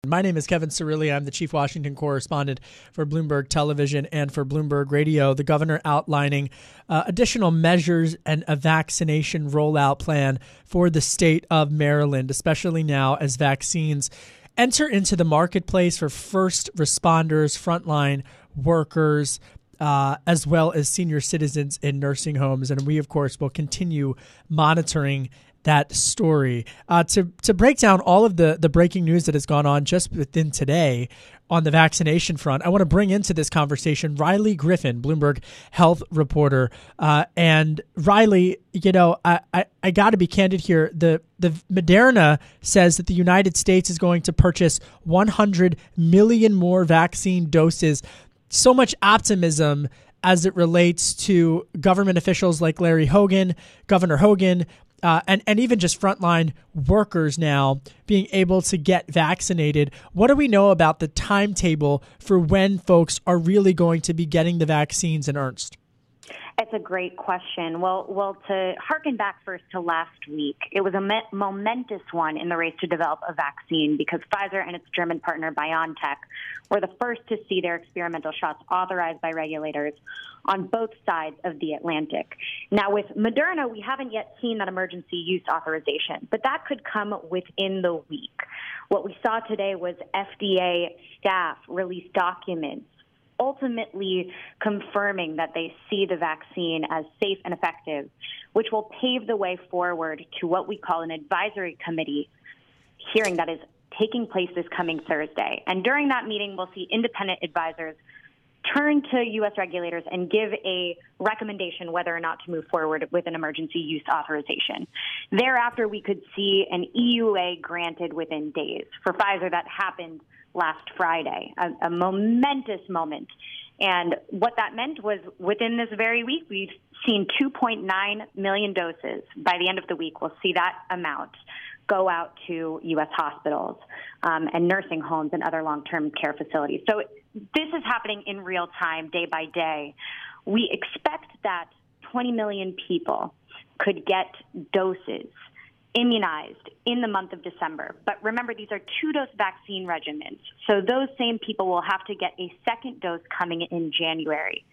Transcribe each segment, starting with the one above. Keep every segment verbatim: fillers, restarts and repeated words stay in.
My name is Kevin Cirilli. I'm the chief Washington correspondent for Bloomberg Television and for Bloomberg Radio. The governor outlining uh, additional measures and a vaccination rollout plan for the state of Maryland, especially now as vaccines enter into the marketplace for first responders, frontline workers, uh, as well as senior citizens in nursing homes. And we, of course, will continue monitoring that story. Uh, to to break down all of the, the breaking news that has gone on just within today on the vaccination front, I want to bring into this conversation Riley Griffin, Bloomberg health reporter. Uh, and Riley, you know, I, I, I got to be candid here. The, the Moderna says that the United States is going to purchase one hundred million more vaccine doses. So much optimism as it relates to government officials like Larry Hogan, Governor Hogan, Uh, and, and even just frontline workers now being able to get vaccinated. What do we know about the timetable for when folks are really going to be getting the vaccines in earnest? It's a great question. Well, well, to harken back first to last week, it was a me- momentous one in the race to develop a vaccine because Pfizer and its German partner BioNTech were the first to see their experimental shots authorized by regulators on both sides of the Atlantic. Now, with Moderna, we haven't yet seen that emergency use authorization, but that could come within the week. What we saw today was F D A staff release documents ultimately confirming that they see the vaccine as safe and effective, which will pave the way forward to what we call an advisory committee hearing that is taking place this coming Thursday. And during that meeting, we'll see independent advisors turn to U S regulators and give a recommendation whether or not to move forward with an emergency use authorization. Thereafter, we could see an E U A granted within days. For Pfizer, that happened last Friday, a, a momentous moment. And what that meant was within this very week, we've seen two point nine million doses. By the end of the week, we'll see that amount go out to U S hospitals um, and nursing homes and other long-term care facilities. So this is happening in real time, day by day. We expect that twenty million people could get doses immunized in the month of December. But remember, these are two-dose vaccine regimens. So those same people will have to get a second dose coming in January.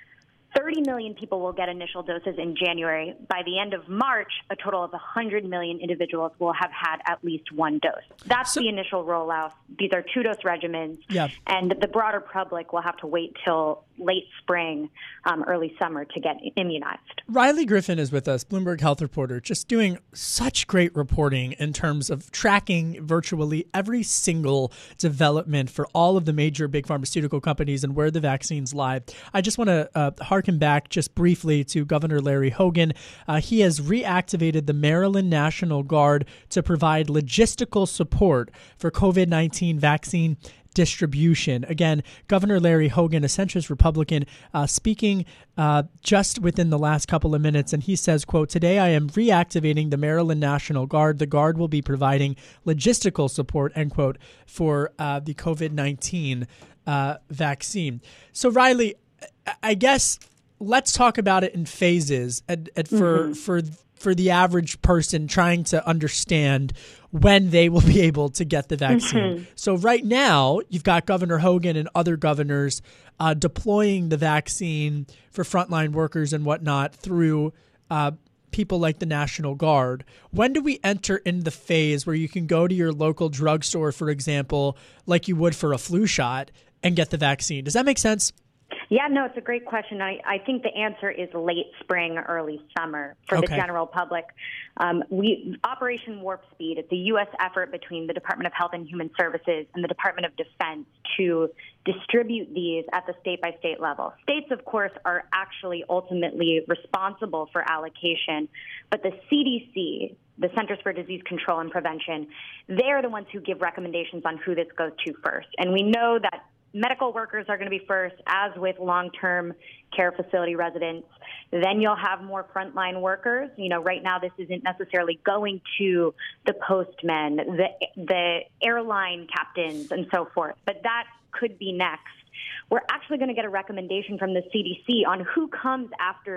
thirty million people will get initial doses in January. By the end of March, a total of one hundred million individuals will have had at least one dose. That's so, the initial rollout. These are two-dose regimens, yeah. And the broader public will have to wait till late spring, um, early summer to get immunized. Riley Griffin is with us, Bloomberg health reporter, just doing such great reporting in terms of tracking virtually every single development for all of the major big pharmaceutical companies and where the vaccines lie. I just want to uh, harken back just briefly to Governor Larry Hogan. Uh, he has reactivated the Maryland National Guard to provide logistical support for COVID nineteen vaccine distribution. Again, Governor Larry Hogan, a centrist Republican, uh, speaking uh, just within the last couple of minutes. And he says, quote, "Today I am reactivating the Maryland National Guard. The Guard will be providing logistical support," end quote, for uh, the COVID nineteen uh, vaccine. So, Riley, I guess let's talk about it in phases and, and for, mm-hmm. for, for the average person trying to understand when they will be able to get the vaccine. Mm-hmm. So right now, you've got Governor Hogan and other governors uh, deploying the vaccine for frontline workers and whatnot through uh, people like the National Guard. When do we enter in the phase where you can go to your local drugstore, for example, like you would for a flu shot, and get the vaccine? Does that make sense? Yeah, no, it's a great question. I, I think the answer is late spring, early summer for okay. the general public. Um, we Operation Warp Speed, it's a U S effort between the Department of Health and Human Services and the Department of Defense to distribute these at the state-by-state level. States, of course, are actually ultimately responsible for allocation, but the C D C, the Centers for Disease Control and Prevention, they're the ones who give recommendations on who this goes to first. And we know that medical workers are going to be first, as with long-term care facility residents. Then you'll have more frontline workers. You know, right now this isn't necessarily going to the postmen, the the airline captains, and so forth. But that could be next. We're actually going to get a recommendation from the C D C on who comes after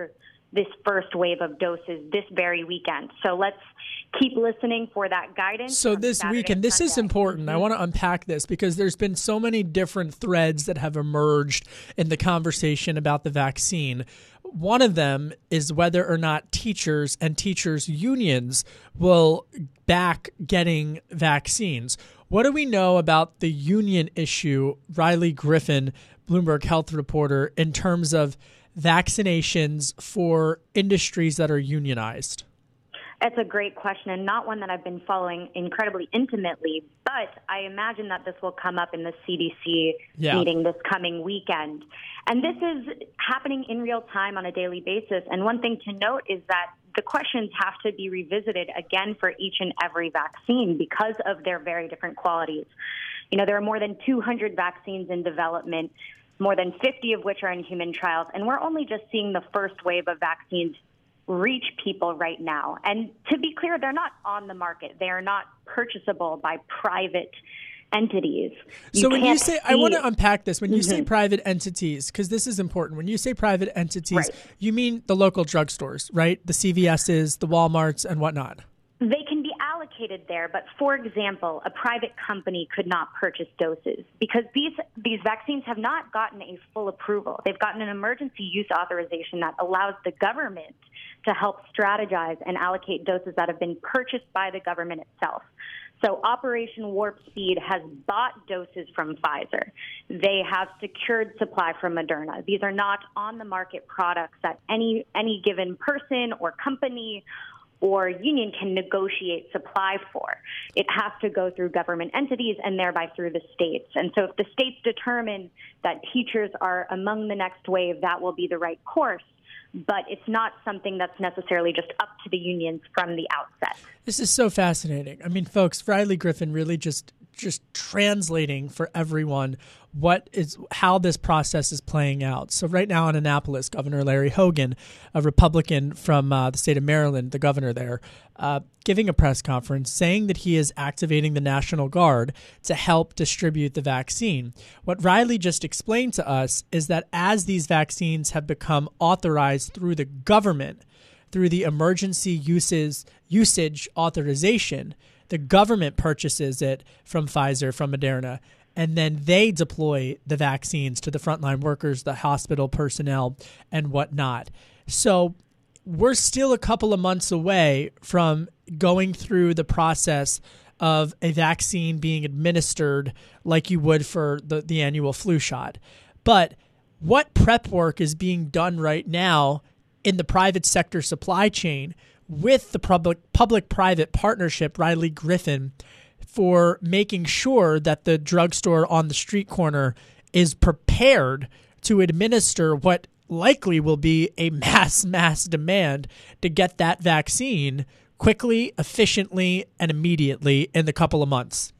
this first wave of doses this very weekend. So let's keep listening for that guidance. So this Saturday weekend, this is important. I want to unpack this because there's been so many different threads that have emerged in the conversation about the vaccine. One of them is whether or not teachers and teachers' unions will back getting vaccines. What do we know about the union issue, Riley Griffin, Bloomberg Health reporter, in terms of vaccinations for industries that are unionized? That's a great question, and not one that I've been following incredibly intimately, but I imagine that this will come up in the C D C yeah. meeting this coming weekend. And this is happening in real time on a daily basis. And one thing to note is that the questions have to be revisited again for each and every vaccine because of their very different qualities. You know, there are more than two hundred vaccines in development, more than fifty of which are in human trials, and we're only just seeing the first wave of vaccines reach people right now. And to be clear, they're not on the market. They are not purchasable by private entities. You so when you say, see, I want to unpack this, when you mm-hmm. say private entities, because this is important, when you say private entities, right. you mean the local drugstores, right? The C V S's, the Walmarts, and whatnot. They can be allocated there, but for example, a private company could not purchase doses because these these vaccines have not gotten a full approval. They've gotten an emergency use authorization that allows the government to help strategize and allocate doses that have been purchased by the government itself. So Operation Warp Speed has bought doses from Pfizer. They have secured supply from Moderna. These are not on-the-market products that any any given person or company or union can negotiate supply for. It has to go through government entities and thereby through the states. And so if the states determine that teachers are among the next wave, that will be the right course. But it's not something that's necessarily just up to the unions from the outset. This is so fascinating. I mean, folks, Riley Griffin really just just translating for everyone what is how this process is playing out. So right now in Annapolis, Governor Larry Hogan, a Republican from uh, the state of Maryland, the governor there, uh, giving a press conference saying that he is activating the National Guard to help distribute the vaccine. What Riley just explained to us is that as these vaccines have become authorized through the government, through the emergency uses, usage authorization, the government purchases it from Pfizer, from Moderna, and then they deploy the vaccines to the frontline workers, the hospital personnel, and whatnot. So we're still a couple of months away from going through the process of a vaccine being administered like you would for the, the annual flu shot. But what prep work is being done right now in the private sector supply chain with the public public-private partnership, Riley Griffin, for making sure that the drugstore on the street corner is prepared to administer what likely will be a mass, mass demand to get that vaccine quickly, efficiently, and immediately in the couple of months?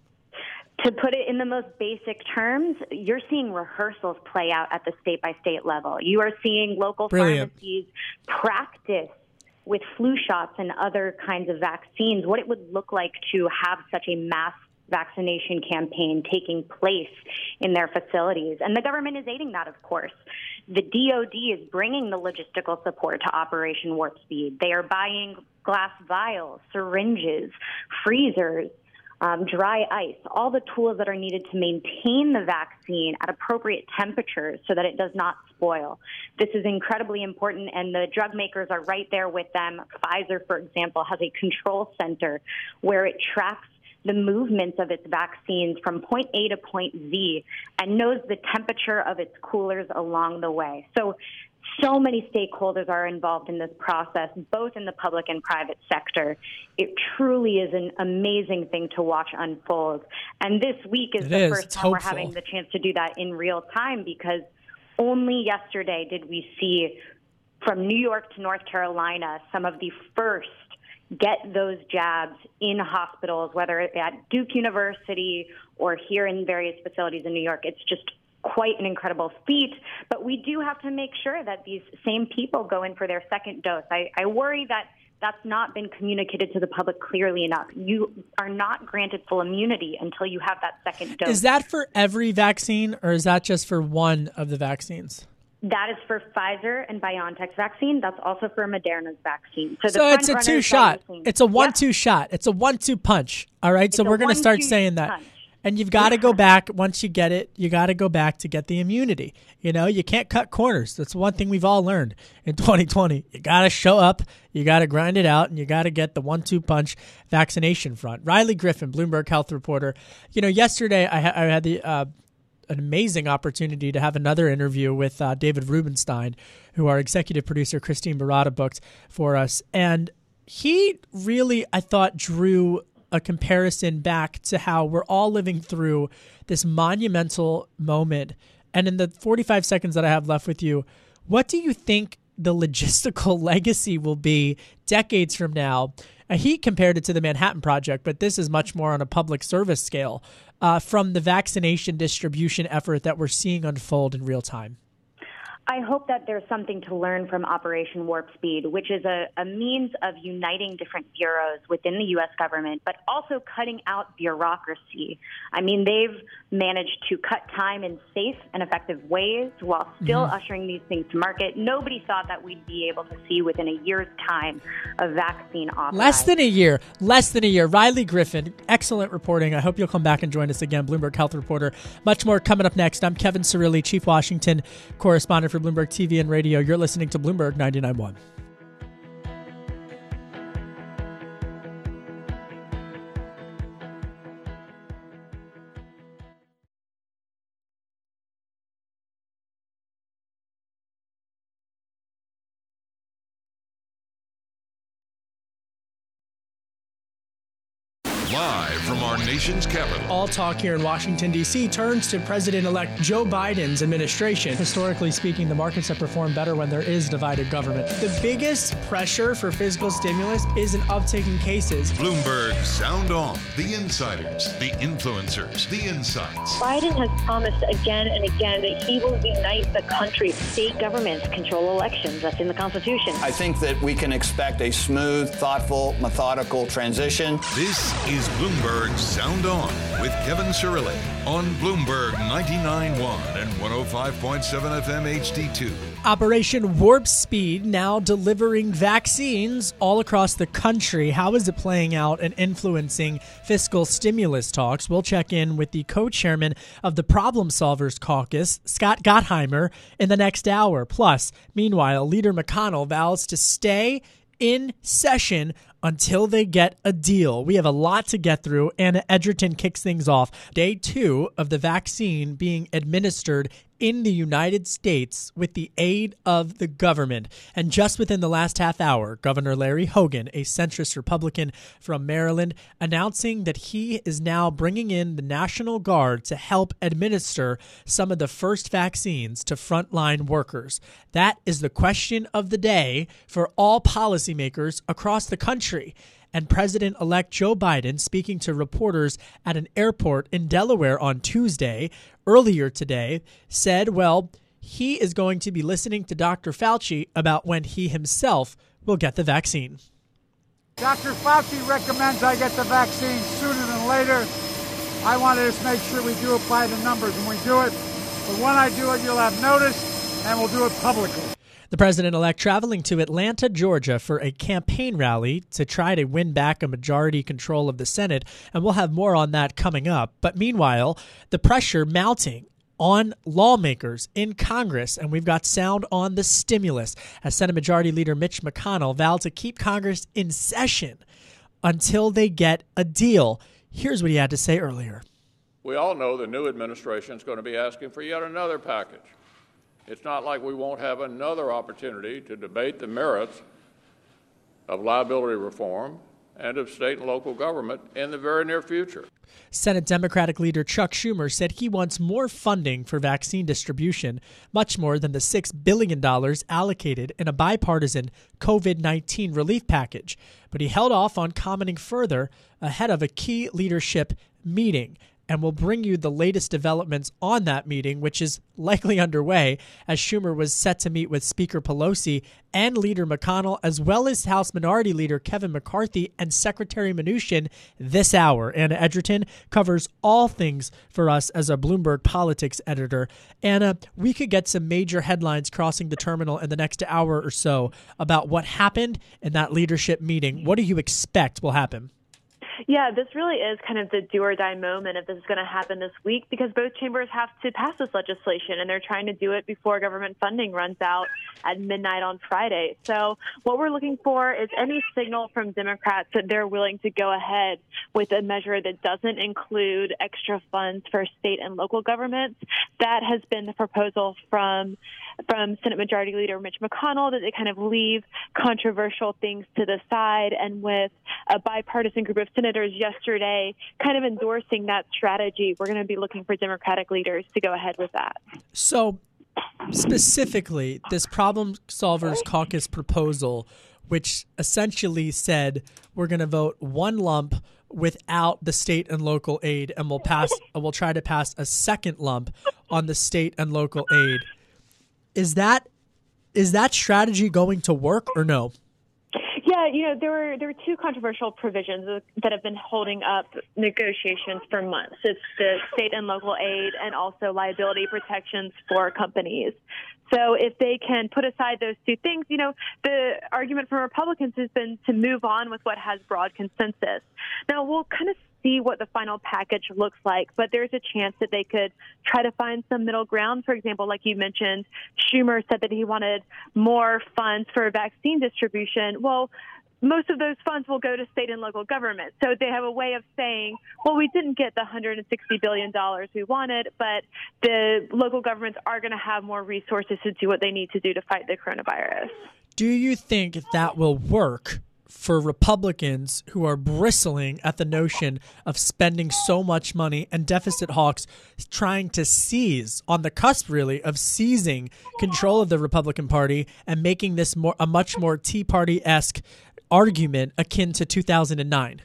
To put it in the most basic terms, you're seeing rehearsals play out at the state-by-state level. You are seeing local Brilliant. pharmacies practice with flu shots and other kinds of vaccines, what it would look like to have such a mass vaccination campaign taking place in their facilities. And the government is aiding that, of course. The D O D is bringing the logistical support to Operation Warp Speed. They are buying glass vials, syringes, freezers, Um, dry ice, all the tools that are needed to maintain the vaccine at appropriate temperatures so that it does not spoil. This is incredibly important, and the drug makers are right there with them. Pfizer, for example, has a control center where it tracks the movements of its vaccines from point A to point Z and knows the temperature of its coolers along the way. So So many stakeholders are involved in this process, both in the public and private sector. It truly is an amazing thing to watch unfold. And this week is it the is. first it's time hopeful. we're having the chance to do that in real time, because only yesterday did we see from New York to North Carolina some of the first get those jabs in hospitals, whether at Duke University or here in various facilities in New York. It's just quite an incredible feat, but we do have to make sure that these same people go in for their second dose. I, I worry that that's not been communicated to the public clearly enough. You are not granted full immunity until you have that second dose. Is that for every vaccine, or is that just for one of the vaccines? That is for Pfizer and BioNTech's vaccine. That's also for Moderna's vaccine. So, so it's a two-shot. It's a one-two yep. shot. It's a one-two punch. All right, it's so we're going to start saying that. Punch. And you've got to go back, once you get it, you got to go back to get the immunity. You know, you can't cut corners. That's one thing we've all learned in twenty twenty. You got to show up, you got to grind it out, and you got to get the one two punch vaccination front. Riley Griffin, Bloomberg health reporter. You know, yesterday I, ha- I had the uh, an amazing opportunity to have another interview with uh, David Rubenstein, who our executive producer, Christine Barada, booked for us. And he really, I thought, drew a comparison back to how we're all living through this monumental moment. And in the forty-five seconds that I have left with you, what do you think the logistical legacy will be decades from now? Uh, he compared it to the Manhattan Project, but this is much more on a public service scale uh, from the vaccination distribution effort that we're seeing unfold in real time. I hope that there's something to learn from Operation Warp Speed, which is a, a means of uniting different bureaus within the U S government, but also cutting out bureaucracy. I mean, they've managed to cut time in safe and effective ways while still mm-hmm. ushering these things to market. Nobody thought that we'd be able to see within a year's time a vaccine authorized. Less than a year. Less than a year. Riley Griffin, excellent reporting. I hope you'll come back and join us again, Bloomberg Health Reporter. Much more coming up next. I'm Kevin Cirilli, Chief Washington Correspondent for Bloomberg T V and Radio. You're listening to Bloomberg ninety-nine point one. Live from our nation's capital. All talk here in Washington, D C turns to President-elect Joe Biden's administration. Historically speaking, the markets have performed better when there is divided government. The biggest pressure for fiscal stimulus is an uptick in cases. Bloomberg Sound On. The insiders, the influencers, the insights. Biden has promised again and again that he will unite the country. State governments control elections. That's in the Constitution. I think that we can expect a smooth, thoughtful, methodical transition. This is Bloomberg Sound On with Kevin Cirilli on Bloomberg ninety-nine point one and one oh five point seven F M H D two. Operation Warp Speed now delivering vaccines all across the country. How is it playing out and influencing fiscal stimulus talks? We'll check in with the co-chairman of the Problem Solvers Caucus, Scott Gottheimer, in the next hour. Plus, meanwhile, Leader McConnell vows to stay in session until they get a deal. We have a lot to get through. Anna Edgerton kicks things off. Day two of the vaccine being administered in the United States with the aid of the government. And just within the last half hour, Governor Larry Hogan, a centrist Republican from Maryland, announcing that he is now bringing in the National Guard to help administer some of the first vaccines to frontline workers. That is the question of the day for all policymakers across the country. And President-elect Joe Biden, speaking to reporters at an airport in Delaware on Tuesday, earlier today, said, well, he is going to be listening to Doctor Fauci about when he himself will get the vaccine. Doctor Fauci recommends I get the vaccine sooner than later. I want to just make sure we do it by the numbers when we do it. But when I do it, you'll have notice, and we'll do it publicly. The president-elect traveling to Atlanta, Georgia for a campaign rally to try to win back a majority control of the Senate, and we'll have more on that coming up. But meanwhile, the pressure mounting on lawmakers in Congress, and we've got sound on the stimulus as Senate Majority Leader Mitch McConnell vowed to keep Congress in session until they get a deal. Here's what he had to say earlier. We all know the new administration is going to be asking for yet another package. It's not like we won't have another opportunity to debate the merits of liability reform and of state and local government in the very near future. Senate Democratic leader Chuck Schumer said he wants more funding for vaccine distribution, much more than the six billion dollars allocated in a bipartisan COVID nineteen relief package. But he held off on commenting further ahead of a key leadership meeting. and we'll bring you the latest developments on that meeting, which is likely underway, as Schumer was set to meet with Speaker Pelosi and Leader McConnell, as well as House Minority Leader Kevin McCarthy and Secretary Mnuchin this hour. Anna Edgerton covers all things for us as a Bloomberg politics editor. Anna, we could get some major headlines crossing the terminal in the next hour or so about what happened in that leadership meeting. What do you expect will happen? Yeah, this really is kind of the do or die moment if this is going to happen this week, because both chambers have to pass this legislation, and they're trying to do it before government funding runs out at midnight on Friday. So what we're looking for is any signal from Democrats that they're willing to go ahead with a measure that doesn't include extra funds for state and local governments. That has been the proposal from from Senate Majority Leader Mitch McConnell, that they kind of leave controversial things to the side, and with a bipartisan group of senators yesterday kind of endorsing that strategy, we're going to be looking for Democratic leaders to go ahead with that. So specifically, this Problem Solvers Caucus proposal, which essentially said we're going to vote one lump without the state and local aid, and we'll pass, we'll try to pass a second lump on the state and local aid. Is that is that strategy going to work or no? Yeah, you know, there were there were two controversial provisions that have been holding up negotiations for months. It's the state and local aid, and also liability protections for companies. So if they can put aside those two things, you know, the argument from Republicans has been to move on with what has broad consensus. Now, we'll kind of see what the final package looks like, but there's a chance that they could try to find some middle ground. For example, like you mentioned, Schumer said that he wanted more funds for vaccine distribution. Well, most of those funds will go to state and local governments. So they have a way of saying, well, we didn't get the one hundred sixty billion dollars we wanted, but the local governments are going to have more resources to do what they need to do to fight the coronavirus. Do you think that will work for Republicans who are bristling at the notion of spending so much money, and deficit hawks trying to seize, on the cusp really, of seizing control of the Republican Party and making this more a much more Tea Party-esque argument akin to two thousand nine?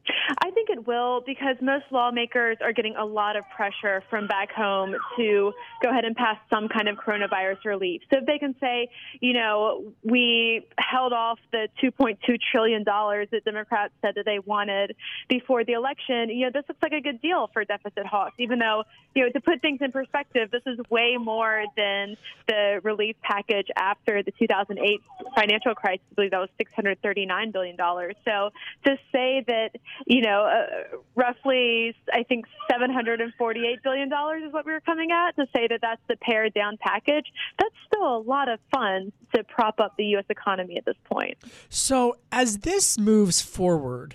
I think it will, because most lawmakers are getting a lot of pressure from back home to go ahead and pass some kind of coronavirus relief. So if they can say, you know, we held off the two point two trillion dollars that Democrats said that they wanted before the election, you know, this looks like a good deal for deficit hawks, even though, you know, to put things in perspective, this is way more than the relief package after the two thousand eight financial crisis. I believe that was six hundred thirty-nine billion dollars. So to say that, you know, uh, roughly, I think seven hundred forty-eight billion dollars is what we were coming at, to say that that's the pared down package, that's still a lot of funds to prop up the U S economy at this point. So as this moves forward,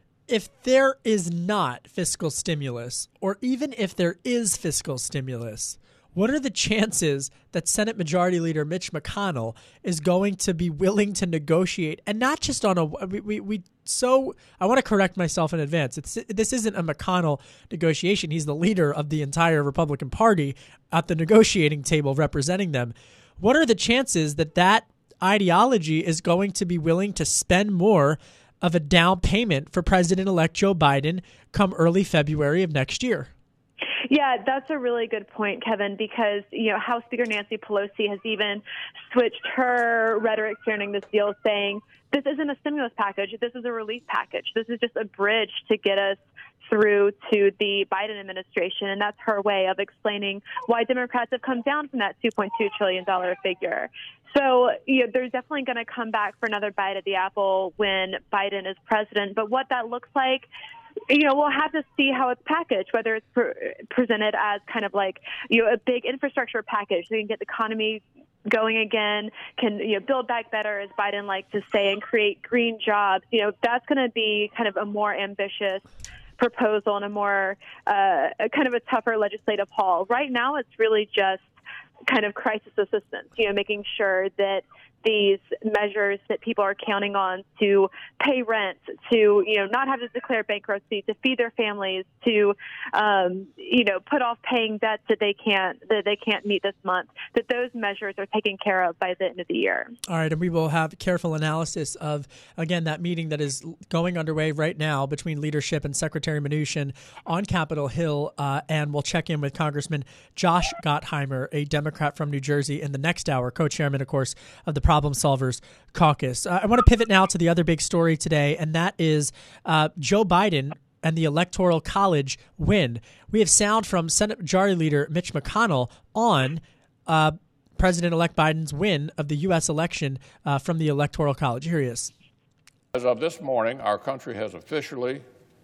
if there is not fiscal stimulus, or even if there is fiscal stimulus, what are the chances that Senate Majority Leader Mitch McConnell is going to be willing to negotiate, and not just on a we we, we so I want to correct myself in advance. It's this isn't a McConnell negotiation. He's the leader of the entire Republican Party at the negotiating table representing them. What are the chances that that ideology is going to be willing to spend more of a down payment for President-elect Joe Biden come early February of next year? Yeah, that's a really good point, Kevin, because, you know, House Speaker Nancy Pelosi has even switched her rhetoric surrounding this deal, saying this isn't a stimulus package. This is a relief package. This is just a bridge to get us through to the Biden administration. And that's her way of explaining why Democrats have come down from that two point two trillion dollars figure. So, you know, there's definitely going to come back for another bite at the apple when Biden is president. But what that looks like, you know, we'll have to see how it's packaged, whether it's pre- presented as kind of like, you know, a big infrastructure package so you can get the economy going again, can, you know, build back better, as Biden likes to say, and create green jobs. You know, that's going to be kind of a more ambitious proposal and a more uh, a kind of a tougher legislative haul. Right now, it's really just kind of crisis assistance, you know, making sure that these measures that people are counting on to pay rent, to, you know, not have to declare bankruptcy, to feed their families, to, um, you know, put off paying debts that they can't that they can't meet this month, that those measures are taken care of by the end of the year. All right, and we will have careful analysis of, again, that meeting that is going underway right now between leadership and Secretary Mnuchin on Capitol Hill, uh, and we'll check in with Congressman Josh Gottheimer, a Democrat from New Jersey, in the next hour, co-chairman, of course, of the Problem Solvers Caucus. Uh, I want to pivot now to the other big story today, and that is uh, Joe Biden and the Electoral College win. We have sound from Senate Majority Leader Mitch McConnell on uh, President-elect Biden's win of the U S election uh, from the Electoral College. Here he is. As of this morning, our country has officially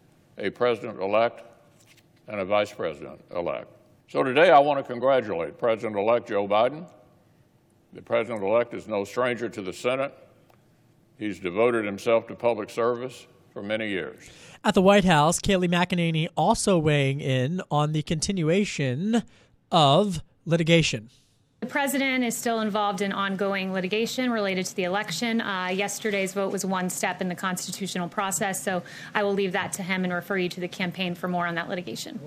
a president-elect and a vice president-elect. So today I want to congratulate President-elect Joe Biden. The president-elect is no stranger to the Senate. He's devoted himself to public service for many years. At the White House, Kayleigh McEnany also weighing in on the continuation of litigation. The president is still involved in ongoing litigation related to the election. Uh, yesterday's vote was one step in the constitutional process, so I will leave that to him and refer you to the campaign for more on that litigation.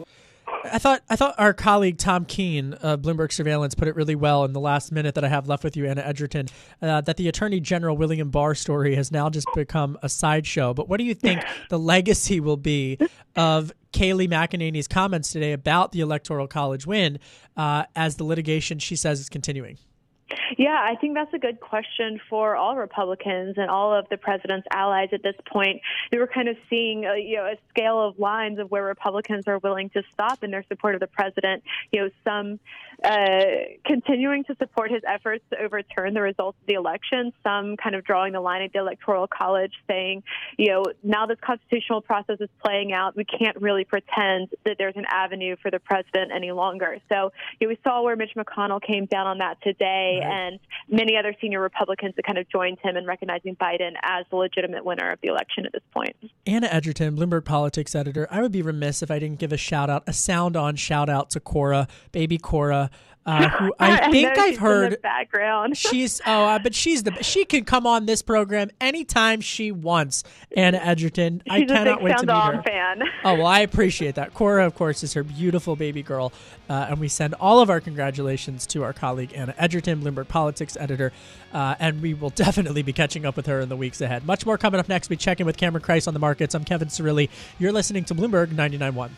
I thought I thought our colleague Tom Keene of Bloomberg Surveillance put it really well in the last minute that I have left with you, Anna Edgerton, uh, that the Attorney General William Barr story has now just become a sideshow. But what do you think the legacy will be of Kayleigh McEnany's comments today about the Electoral College win uh, as the litigation, she says, is continuing? Yeah, I think that's a good question for all Republicans and all of the president's allies at this point. We were kind of seeing a, you know, a scale of lines of where Republicans are willing to stop in their support of the president. You know, some uh, continuing to support his efforts to overturn the results of the election, some kind of drawing the line at the Electoral College saying, you know, now this constitutional process is playing out, we can't really pretend that there's an avenue for the president any longer. So you know, we saw where Mitch McConnell came down on that today. Right. And many other senior Republicans that kind of joined him in recognizing Biden as the legitimate winner of the election at this point. Anna Edgerton, Bloomberg Politics editor. I would be remiss if I didn't give a shout out, a sound on shout out to Cora, baby Cora. Uh, who I think I I've heard. In the background. she's oh, uh, but she's the she can come on this program anytime she wants. Anna Edgerton, she's I cannot wait to meet her. Fan. Oh well, I appreciate that. Cora, of course, is her beautiful baby girl, uh, and we send all of our congratulations to our colleague Anna Edgerton, Bloomberg Politics editor, uh, and we will definitely be catching up with her in the weeks ahead. Much more coming up next. We check in with Cameron Kreis on the markets. I'm Kevin Cirilli. You're listening to Bloomberg ninety-nine point one.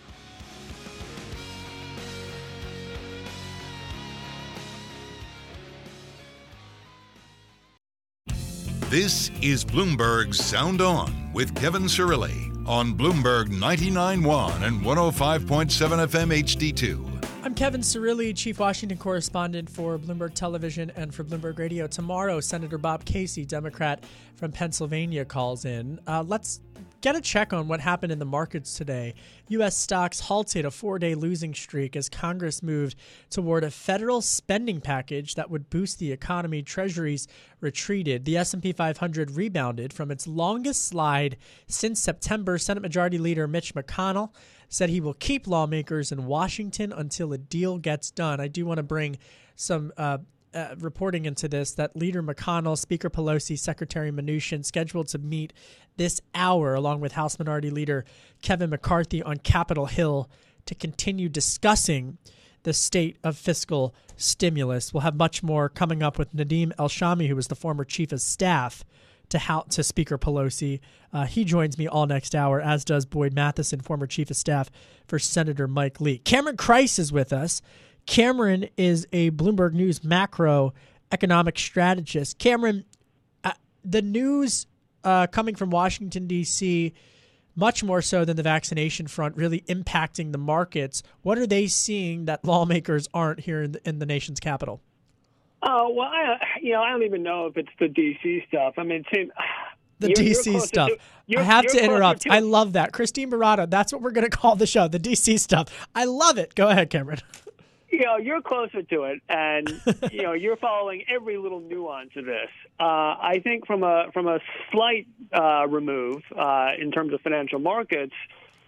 This is Bloomberg Sound On with Kevin Cirilli on Bloomberg ninety-nine point one and one oh five point seven F M H D two. I'm Kevin Cirilli, Chief Washington Correspondent for Bloomberg Television and for Bloomberg Radio. Tomorrow, Senator Bob Casey, Democrat from Pennsylvania, calls in. Uh, let's get a check on what happened in the markets today. U S stocks halted a four-day losing streak as Congress moved toward a federal spending package that would boost the economy. Treasuries retreated. The S and P five hundred rebounded from its longest slide since September. Senate Majority Leader Mitch McConnell said he will keep lawmakers in Washington until a deal gets done. I do want to bring some uh, uh, reporting into this, that Leader McConnell, Speaker Pelosi, Secretary Mnuchin scheduled to meet this hour along with House Minority Leader Kevin McCarthy on Capitol Hill to continue discussing the state of fiscal stimulus. We'll have much more coming up with Nadeem El-Shami, who was the former chief of staff to how, to Speaker Pelosi. Uh, he joins me all next hour, as does Boyd Matheson, former chief of staff for Senator Mike Lee. Cameron Kreis is with us. Cameron is a Bloomberg News macro economic strategist. Cameron, uh, the news uh, coming from Washington, D C, much more so than the vaccination front, really impacting the markets. What are they seeing that lawmakers aren't here in the, in the nation's capital? Oh, well, I, you know, I don't even know if it's the D C stuff. I mean, it the you're, D C you're stuff. To, I have to interrupt. To, I love that. Christine Barada, that's what we're going to call the show, the D C stuff. I love it. Go ahead, Cameron. You know, you're closer to it, and, you know, you're following every little nuance of this. Uh, I think from a from a slight uh, remove uh, in terms of financial markets,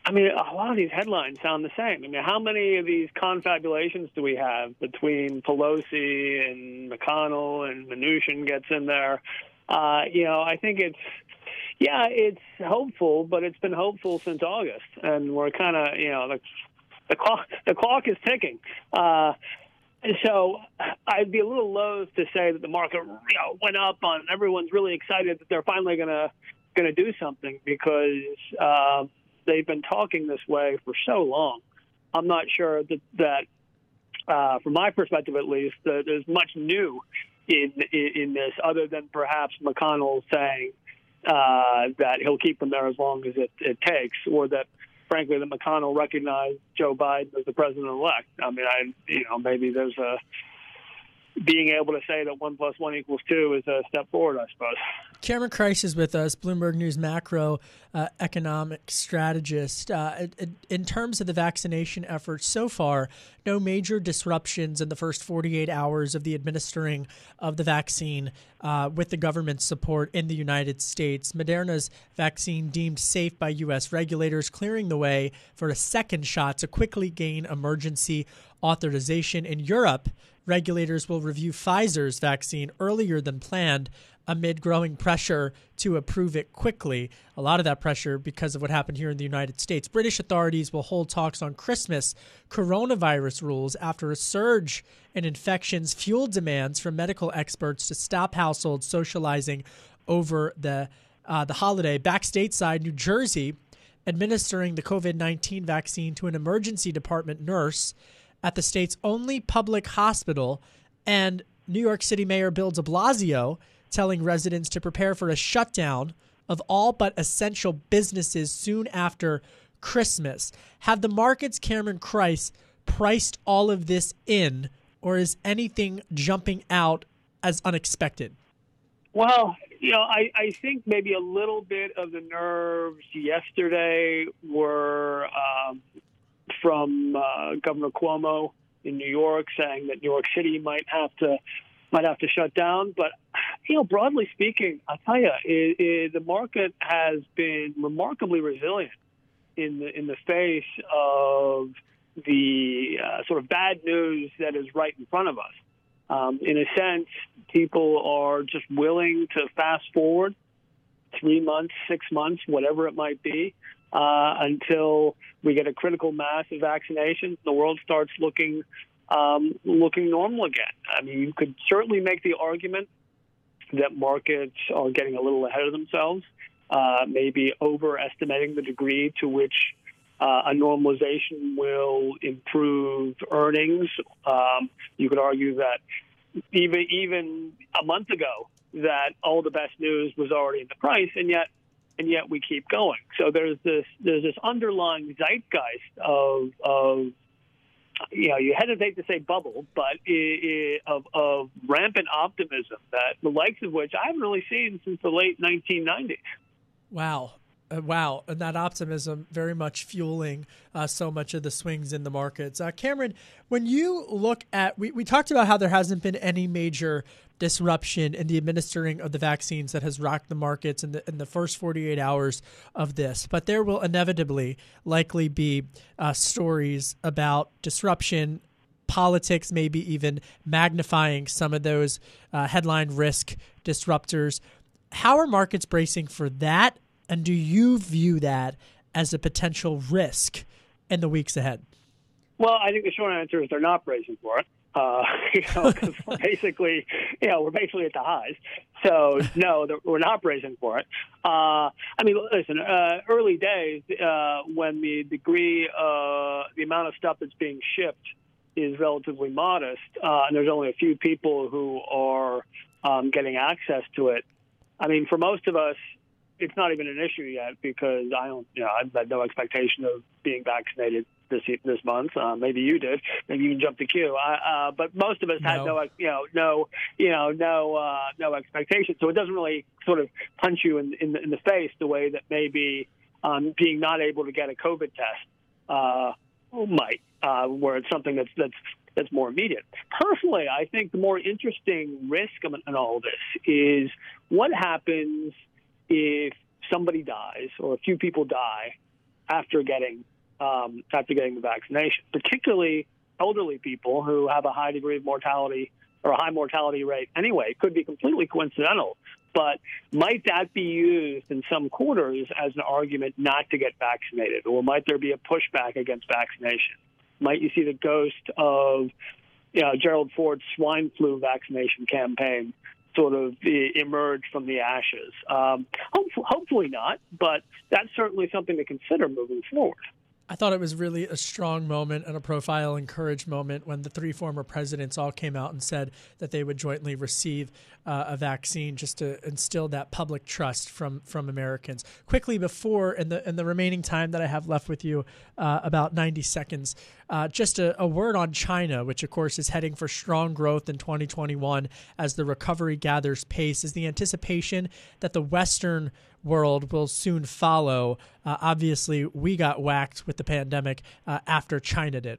I mean, a lot of these headlines sound the same. I mean, how many of these confabulations do we have between Pelosi and McConnell and Mnuchin gets in there? Uh, you know, I think it's, yeah, it's hopeful, but it's been hopeful since August, and we're kind of, you know, the, the clock the clock is ticking. Uh, so I'd be a little loath to say that the market, you know, went up on. Everyone's really excited that they're finally gonna gonna do something because uh, they've been talking this way for so long. I'm not sure that that, uh, from my perspective at least, that there's much new in in, in this, other than perhaps McConnell saying uh, that he'll keep them there as long as it, it takes, or that, frankly, that McConnell recognized Joe Biden as the president-elect. I mean, I you know maybe there's a being able to say that one plus one equals two is a step forward, I suppose. Cameron Kreis is with us, Bloomberg News macro uh, economic strategist. Uh, in terms of the vaccination efforts so far, no major disruptions in the first forty-eight hours of the administering of the vaccine uh, with the government's support in the United States. Moderna's vaccine deemed safe by U S regulators, clearing the way for a second shot to quickly gain emergency authorization. In Europe, regulators will review Pfizer's vaccine earlier than planned amid growing pressure to approve it quickly. A lot of that pressure because of what happened here in the United States. British authorities will hold talks on Christmas coronavirus rules after a surge in infections fueled demands from medical experts to stop households socializing over the uh, the holiday. Back stateside, New Jersey administering the COVID nineteen vaccine to an emergency department nurse at the state's only public hospital, and New York City Mayor Bill de Blasio telling residents to prepare for a shutdown of all but essential businesses soon after Christmas. Have the markets, Cameron Kreis, priced all of this in, or is anything jumping out as unexpected? Well, you know, I, I think maybe a little bit of the nerves yesterday were um, from uh, Governor Cuomo in New York, saying that New York City might have to might have to shut down. But, you know, broadly speaking, I'll tell you, it, it, the market has been remarkably resilient in the in the face of the uh, sort of bad news that is right in front of us. Um, in a sense, people are just willing to fast forward three months, six months, whatever it might be, uh, until we get a critical mass of vaccinations. The world starts looking um, looking normal again. I mean, you could certainly make the argument that markets are getting a little ahead of themselves, uh, maybe overestimating the degree to which uh, a normalization will improve earnings. Um, you could argue that even even a month ago, that all the best news was already in the price, and yet and yet we keep going. So there's this there's this underlying zeitgeist of of you know, you hesitate to say bubble, but it, it, of of rampant optimism, that the likes of which I haven't really seen since the late nineteen nineties. Wow. Uh, wow, and that optimism very much fueling uh, so much of the swings in the markets. Uh, Cameron, when you look at, we, we talked about how there hasn't been any major disruption in the administering of the vaccines that has rocked the markets in the in the first forty-eight hours of this, but there will inevitably likely be uh, stories about disruption, politics, maybe even magnifying some of those uh, headline risk disruptors. How are markets bracing for that? And do you view that as a potential risk in the weeks ahead? Well, I think the short answer is they're not bracing for it. Uh, you know, because we're basically, you know, we're basically at the highs. So no, we're not bracing for it. Uh, I mean, listen, uh, early days uh, when the degree, uh, the amount of stuff that's being shipped is relatively modest, uh, and there's only a few people who are um, getting access to it. I mean, for most of us, it's not even an issue yet because I don't, you know, I've had no expectation of being vaccinated this this month. Uh, maybe you did. Maybe you can jump the queue. I, uh, but most of us no. had no, you know, no, you know, no, uh, no expectation. So it doesn't really sort of punch you in in the, in the face the way that maybe um, being not able to get a COVID test uh, might, uh, where it's something that's that's that's more immediate. Personally, I think the more interesting risk in all of this is what happens if somebody dies or a few people die after getting um, after getting the vaccination, particularly elderly people who have a high degree of mortality or a high mortality rate anyway. It could be completely coincidental, but might that be used in some quarters as an argument not to get vaccinated, or might there be a pushback against vaccination? Might you see the ghost of you know, Gerald Ford's swine flu vaccination campaign sort of emerge from the ashes? Um, hopefully, hopefully not, but that's certainly something to consider moving forward. I thought it was really a strong moment and a profile encouraged moment when the three former presidents all came out and said that they would jointly receive uh, a vaccine, just to instill that public trust from from Americans. Quickly, before in the in the remaining time that I have left with you, uh, about ninety seconds, uh, just a, a word on China, which of course is heading for strong growth in twenty twenty-one as the recovery gathers pace. Is the anticipation that the Western world will soon follow? Uh, obviously, we got whacked with the pandemic uh, after China did.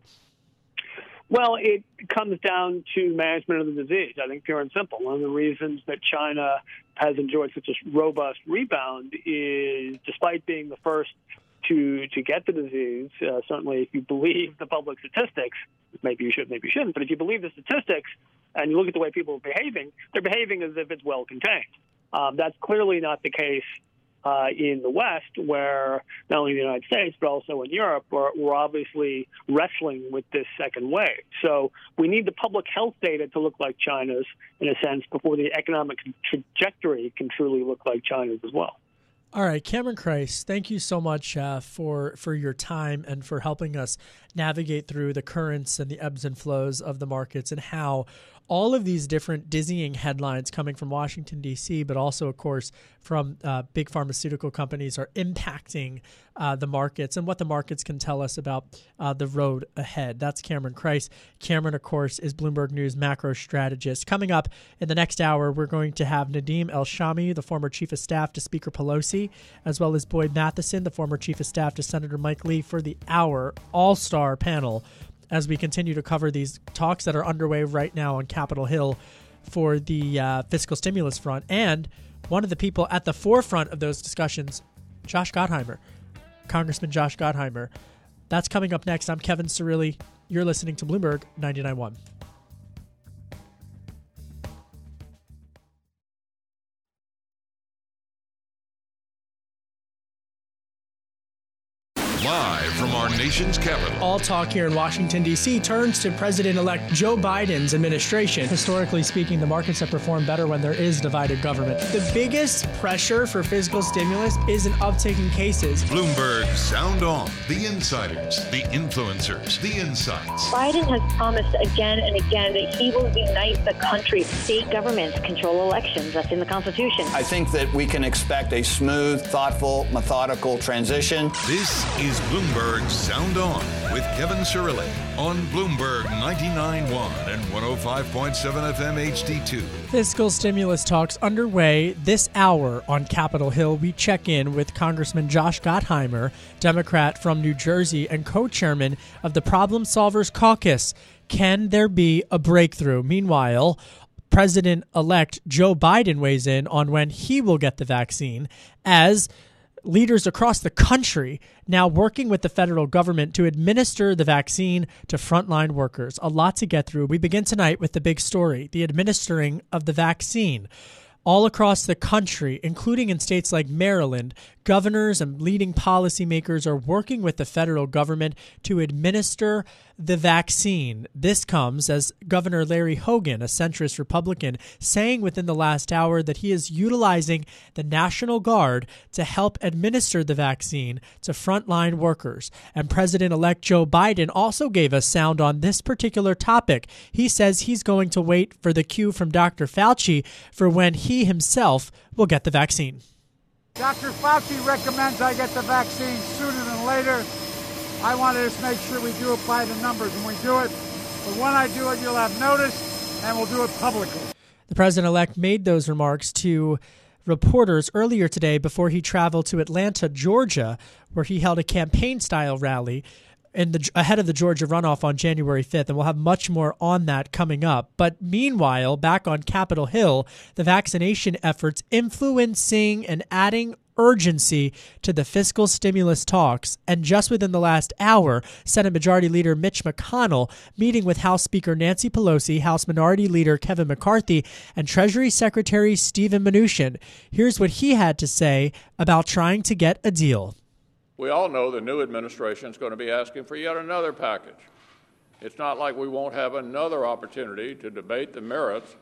Well, it comes down to management of the disease, I think, pure and simple. One of the reasons that China has enjoyed such a robust rebound is, despite being the first to to get the disease, uh, certainly if you believe the public statistics, maybe you should, maybe you shouldn't, but if you believe the statistics and you look at the way people are behaving, they're behaving as if it's well contained. Um, that's clearly not the case Uh, in the West, where not only in the United States, but also in Europe, we're, we're obviously wrestling with this second wave. So we need the public health data to look like China's, in a sense, before the economic trajectory can truly look like China's as well. All right, Cameron Kreis, thank you so much uh, for for your time and for helping us navigate through the currents and the ebbs and flows of the markets, and how all of these different dizzying headlines coming from Washington, D C, but also, of course, from uh, big pharmaceutical companies are impacting uh, the markets and what the markets can tell us about uh, the road ahead. That's Cameron Kreis. Cameron, of course, is Bloomberg News macro strategist. Coming up in the next hour, we're going to have Nadeem El-Shami, the former chief of staff to Speaker Pelosi, as well as Boyd Matheson, the former chief of staff to Senator Mike Lee, for the Hour all-star panel, as we continue to cover these talks that are underway right now on Capitol Hill for the uh, fiscal stimulus front. And one of the people at the forefront of those discussions, Josh Gottheimer, Congressman Josh Gottheimer. That's coming up next. I'm Kevin Cirilli. You're listening to Bloomberg ninety-nine point one. Live from our nation's capital. All talk here in Washington, D C turns to President-elect Joe Biden's administration. Historically speaking, the markets have performed better when there is divided government. The biggest pressure for fiscal stimulus is an uptick in cases. Bloomberg Sound On. The insiders, the influencers, the insights. Biden has promised again and again that he will unite the country. State governments control elections. That's in the Constitution. I think that we can expect a smooth, thoughtful, methodical transition. This is Bloomberg Sound On with Kevin Cirilli on Bloomberg ninety-nine point one and one oh five point seven F M H D two. Fiscal stimulus talks underway this hour on Capitol Hill. We check in with Congressman Josh Gottheimer, Democrat from New Jersey and co-chairman of the Problem Solvers Caucus. Can there be a breakthrough? Meanwhile, President-elect Joe Biden weighs in on when he will get the vaccine, as leaders across the country now working with the federal government to administer the vaccine to frontline workers. A lot to get through. We begin tonight with the big story, the administering of the vaccine. All across the country, including in states like Maryland, governors and leading policymakers are working with the federal government to administer the vaccine. This comes as Governor Larry Hogan, a centrist Republican, saying within the last hour that he is utilizing the National Guard to help administer the vaccine to frontline workers. And President-elect Joe Biden also gave us sound on this particular topic. He says he's going to wait for the cue from Doctor Fauci for when he himself will get the vaccine. Doctor Fauci recommends I get the vaccine sooner than later. I want to just make sure we do apply the numbers when we do it. But when I do it, you'll have notice, and we'll do it publicly. The president-elect made those remarks to reporters earlier today before he traveled to Atlanta, Georgia, where he held a campaign-style rally in the, ahead of the Georgia runoff on January fifth, and we'll have much more on that coming up. But meanwhile, back on Capitol Hill, the vaccination efforts influencing and adding urgency to the fiscal stimulus talks. And just within the last hour, Senate Majority Leader Mitch McConnell meeting with House Speaker Nancy Pelosi, House Minority Leader Kevin McCarthy, and Treasury Secretary Steven Mnuchin. Here's what he had to say about trying to get a deal. We all know the new administration is going to be asking for yet another package. It's not like we won't have another opportunity to debate the merits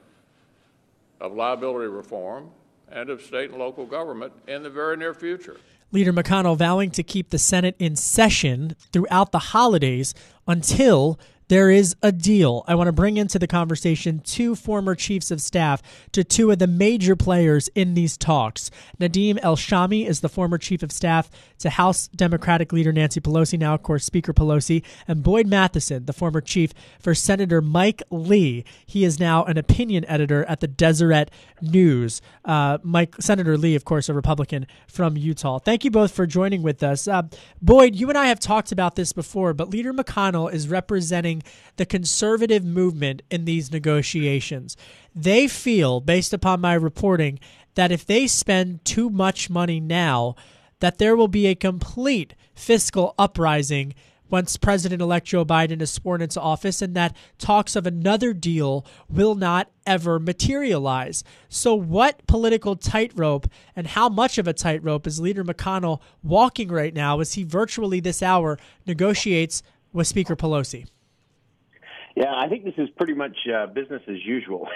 of liability reform and of state and local government in the very near future. Leader McConnell vowing to keep the Senate in session throughout the holidays until there is a deal. I want to bring into the conversation two former chiefs of staff to two of the major players in these talks. Nadeem El-Shami is the former chief of staff to House Democratic Leader Nancy Pelosi, now, of course, Speaker Pelosi, and Boyd Matheson, the former chief for Senator Mike Lee. He is now an opinion editor at the Deseret News. Uh, Mike, Senator Lee, of course, a Republican from Utah. Thank you both for joining with us. Uh, Boyd, you and I have talked about this before, but Leader McConnell is representing the conservative movement in these negotiations. They feel, based upon my reporting, that if they spend too much money now, that there will be a complete fiscal uprising once President-elect Joe Biden is sworn into office, and that talks of another deal will not ever materialize. So what political tightrope and how much of a tightrope is Leader McConnell walking right now as he virtually this hour negotiates with Speaker Pelosi? Yeah, I think this is pretty much uh, business as usual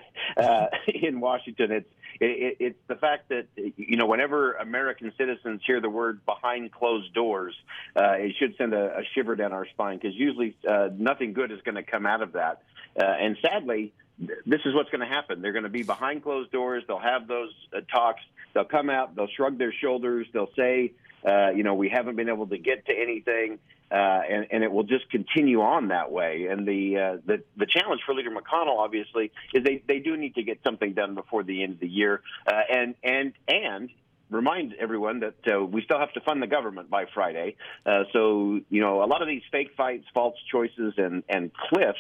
uh, in Washington. It's it, it's the fact that, you know, whenever American citizens hear the word behind closed doors, uh, it should send a, a shiver down our spine, because usually uh, nothing good is going to come out of that. Uh, and sadly, this is what's going to happen. They're going to be behind closed doors. They'll have those uh, talks. They'll come out. They'll shrug their shoulders. They'll say, uh, you know, we haven't been able to get to anything. Uh, and, and it will just continue on that way. And the, uh, the the challenge for Leader McConnell, obviously, is they, they do need to get something done before the end of the year. Uh, and and and remind everyone that uh, we still have to fund the government by Friday. Uh, so, you know, a lot of these fake fights, false choices, and, and cliffs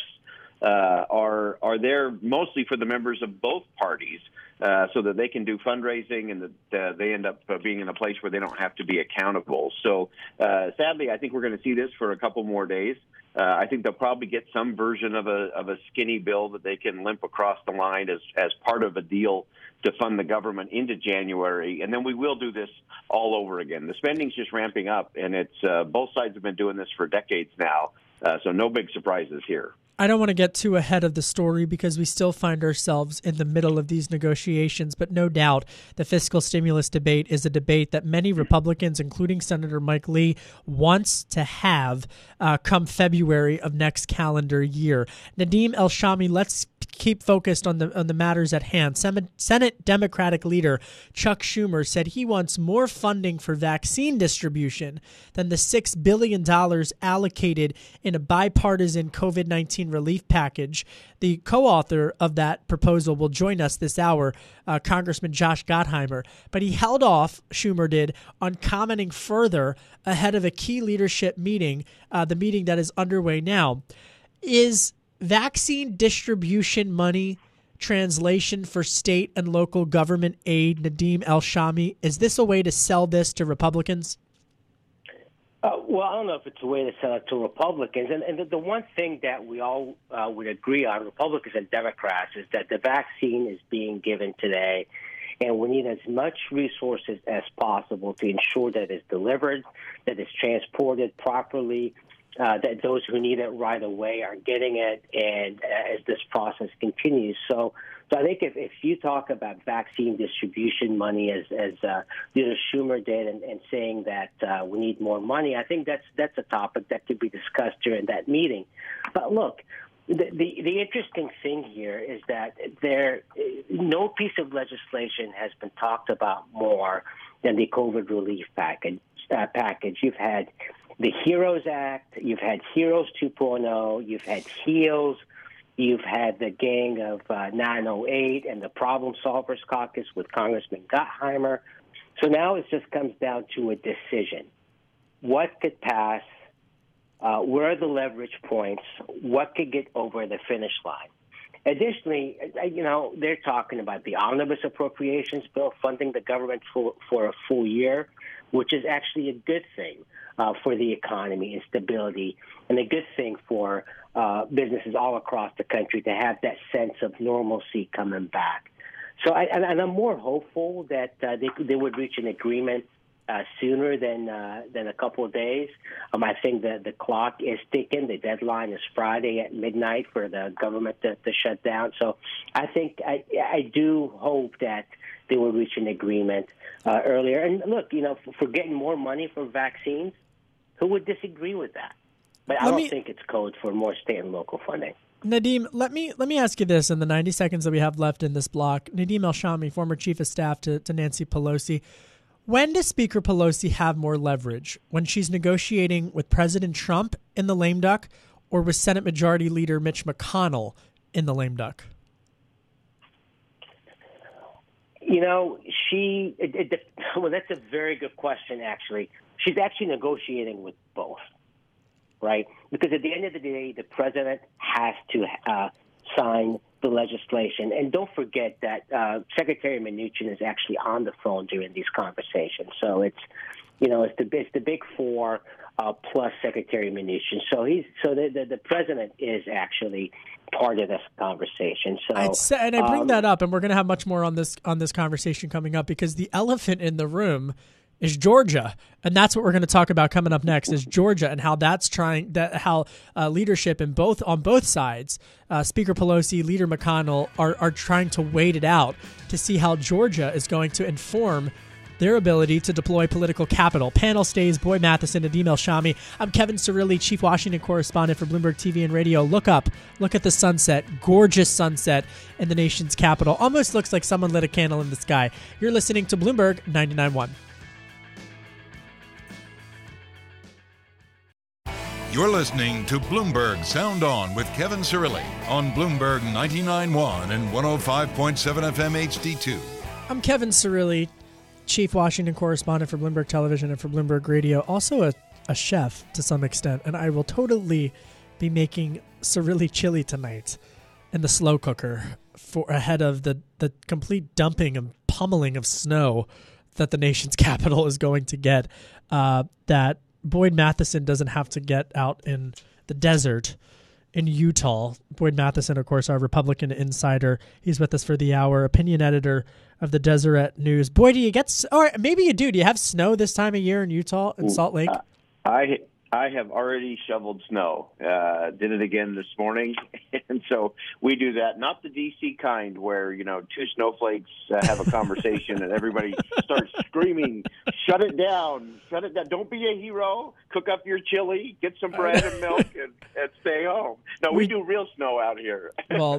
uh, are are there mostly for the members of both parties, uh, so that they can do fundraising and that uh, they end up uh, being in a place where they don't have to be accountable. So uh, sadly, I think we're going to see this for a couple more days. Uh, I think they'll probably get some version of a of a skinny bill that they can limp across the line as, as part of a deal to fund the government into January. And then we will do this all over again. The spending's just ramping up, and it's uh, both sides have been doing this for decades now. Uh, so no big surprises here. I don't want to get too ahead of the story because we still find ourselves in the middle of these negotiations, but no doubt the fiscal stimulus debate is a debate that many Republicans, including Senator Mike Lee, wants to have uh, come February of next calendar year. Nadeem El-Shami, let's keep focused on the on the matters at hand. Senate Democratic leader Chuck Schumer said he wants more funding for vaccine distribution than the six billion dollars allocated in a bipartisan COVID nineteen relief package. The co-author of that proposal will join us this hour, uh, Congressman Josh Gottheimer. But he held off, Schumer did, on commenting further ahead of a key leadership meeting, uh, the meeting that is underway now. Is vaccine distribution money translation for state and local government aid, Nadeem El-Shami, is this a way to sell this to Republicans? Uh, well, I don't know if it's a way to sell it to Republicans. And, and the, the one thing that we all uh, would agree on, Republicans and Democrats, is that the vaccine is being given today, and we need as much resources as possible to ensure that it's delivered, that it's transported properly, Uh, that those who need it right away are getting it, and uh, as this process continues. So, so I think if, if you talk about vaccine distribution money, as as uh, Leader Schumer did, and, and saying that uh, we need more money, I think that's that's a topic that could be discussed during that meeting. But look, the the, the interesting thing here is that there no piece of legislation has been talked about more than the COVID relief package. Uh, package. You've had the HEROES Act, you've had HEROES two point oh, you've had HEALS, you've had the gang of uh, nine oh eight and the Problem Solvers Caucus with Congressman Gottheimer. So now it just comes down to a decision. What could pass? Uh, where are the leverage points? What could get over the finish line? Additionally, you know, they're talking about the omnibus appropriations bill funding the government for, for a full year, which is actually a good thing uh, for the economy and stability, and a good thing for uh, businesses all across the country to have that sense of normalcy coming back. So, I, and, and I'm more hopeful that uh, they they would reach an agreement Uh, sooner than uh, than a couple of days. Um, I think that the clock is ticking. The deadline is Friday at midnight for the government to, to shut down. So I think I, I do hope that they will reach an agreement uh, earlier. And look, you know, for, for getting more money for vaccines, who would disagree with that? But I Let don't me- think it's code for more state and local funding. Nadeem, let me let me ask you this in the ninety seconds that we have left in this block. Nadeem Elshami, former chief of staff to, to Nancy Pelosi. When does Speaker Pelosi have more leverage? When she's negotiating with President Trump in the lame duck or with Senate Majority Leader Mitch McConnell in the lame duck? You know, she, it, it, well, that's a very good question, actually. She's actually negotiating with both, right? Because at the end of the day, the president has to uh, sign the legislation. And don't forget that uh, Secretary Mnuchin is actually on the phone during these conversations. So it's, you know, it's the, it's the big four uh, plus Secretary Mnuchin. So he's so the, the, the president is actually part of this conversation. So I'd say, and I bring um, that up, and we're going to have much more on this on this conversation coming up because the elephant in the room is Georgia, and that's what we're going to talk about coming up next. Is Georgia and how that's trying that how uh, leadership in both on both sides, uh, Speaker Pelosi, Leader McConnell, are are trying to wait it out to see how Georgia is going to inform their ability to deploy political capital. Panel stays Boyd Matheson, Nadeem Elshami. I'm Kevin Cirilli, Chief Washington Correspondent for Bloomberg T V and Radio. Look up, look at the sunset, gorgeous sunset in the nation's capital. Almost looks like someone lit a candle in the sky. You're listening to Bloomberg ninety-nine point one. You're listening to Bloomberg Sound On with Kevin Cirilli on Bloomberg ninety-nine point one and one oh five point seven F M H D two. I'm Kevin Cirilli, Chief Washington Correspondent for Bloomberg Television and for Bloomberg Radio, also a, a chef to some extent, and I will totally be making Cirilli chili tonight in the slow cooker for ahead of the, the complete dumping and pummeling of snow that the nation's capital is going to get, uh, that Boyd Matheson doesn't have to get out in the desert in Utah. Boyd Matheson, of course, our Republican insider. He's with us for the hour, opinion editor of the Deseret News. Boyd, do you get, or maybe you do, do you have snow this time of year in Utah, in Salt Lake? Uh, I I have already shoveled snow. Uh, did it again this morning. And so we do that, not the D C kind where, you know, two snowflakes uh, have a conversation and everybody starts screaming, shut it down, shut it down. Don't be a hero. Cook up your chili, get some bread and milk, and, and stay home. No, we, we do real snow out here. Well,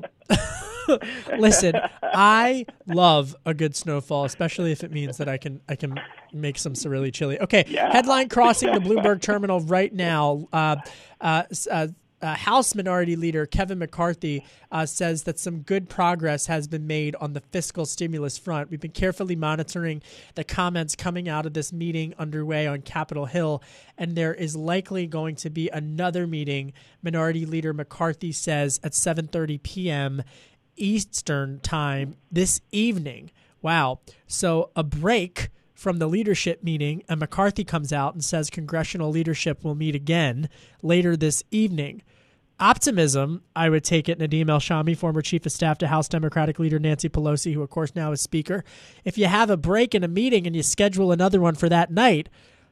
listen, I love a good snowfall, especially if it means that I can I can make some Cirilli chili. Okay, yeah. Headline crossing the Bloomberg terminal right now. Uh, uh, uh, uh, House Minority Leader Kevin McCarthy uh, says that some good progress has been made on the fiscal stimulus front. We've been carefully monitoring the comments coming out of this meeting underway on Capitol Hill, and there is likely going to be another meeting, Minority Leader McCarthy says, at seven thirty p.m. Eastern time this evening. Wow. So a break from the leadership meeting, and McCarthy comes out and says congressional leadership will meet again later this evening. Optimism, I would take it, Nadeem Elshami, former chief of staff to House Democratic leader Nancy Pelosi, who of course now is speaker. If you have a break in a meeting and you schedule another one for that night,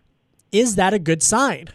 is that a good sign?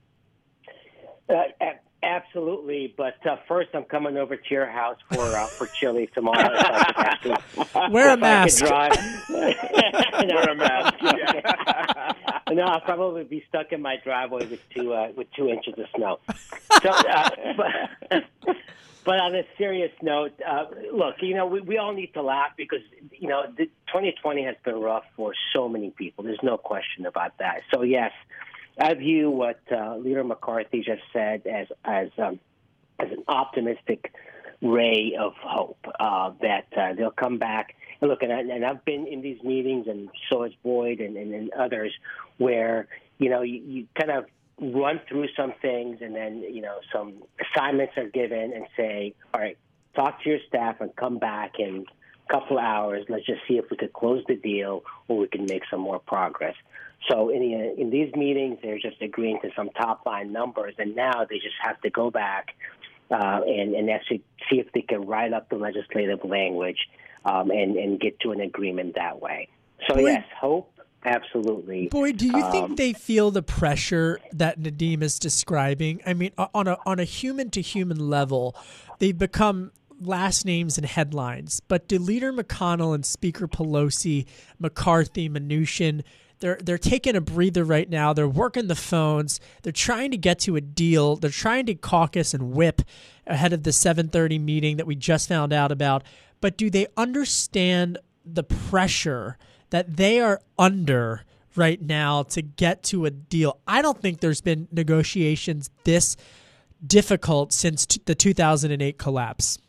Uh, absolutely, but uh, first I'm coming over to your house for uh, for chili tomorrow. If I could actually, Wear a if mask. I could drive. no, Wear a mask. Yeah. no, I'll probably be stuck in my driveway with two uh, with two inches of snow. So, uh, but, but on a serious note, uh, look, you know, we, we all need to laugh because you know the, twenty twenty has been rough for so many people. There's no question about that. So yes. I view what uh, Leader McCarthy just said as as um, as an optimistic ray of hope uh, that uh, they'll come back. And look, and, I, and I've been in these meetings, and so has Boyd and, and, and others, where you know you, you kind of run through some things, and then you know some assignments are given, and say, all right, talk to your staff and come back in a couple of hours. Let's just see if we could close the deal or we can make some more progress. So in, the, in these meetings, they're just agreeing to some top-line numbers, and now they just have to go back uh, and, and actually see if they can write up the legislative language um, and, and get to an agreement that way. So, Boyd, yes, hope, absolutely. Boyd, do you um, think they feel the pressure that Nadeem is describing? I mean, on a on a human-to-human level, they've become last names and headlines. But do Leader McConnell and Speaker Pelosi, McCarthy, Mnuchin, they're they're taking a breather right now. They're working the phones. They're trying to get to a deal. They're trying to caucus and whip ahead of the seven thirty meeting that we just found out about. But do they understand the pressure that they are under right now to get to a deal? I don't think there's been negotiations this difficult since t- the two thousand eight collapse.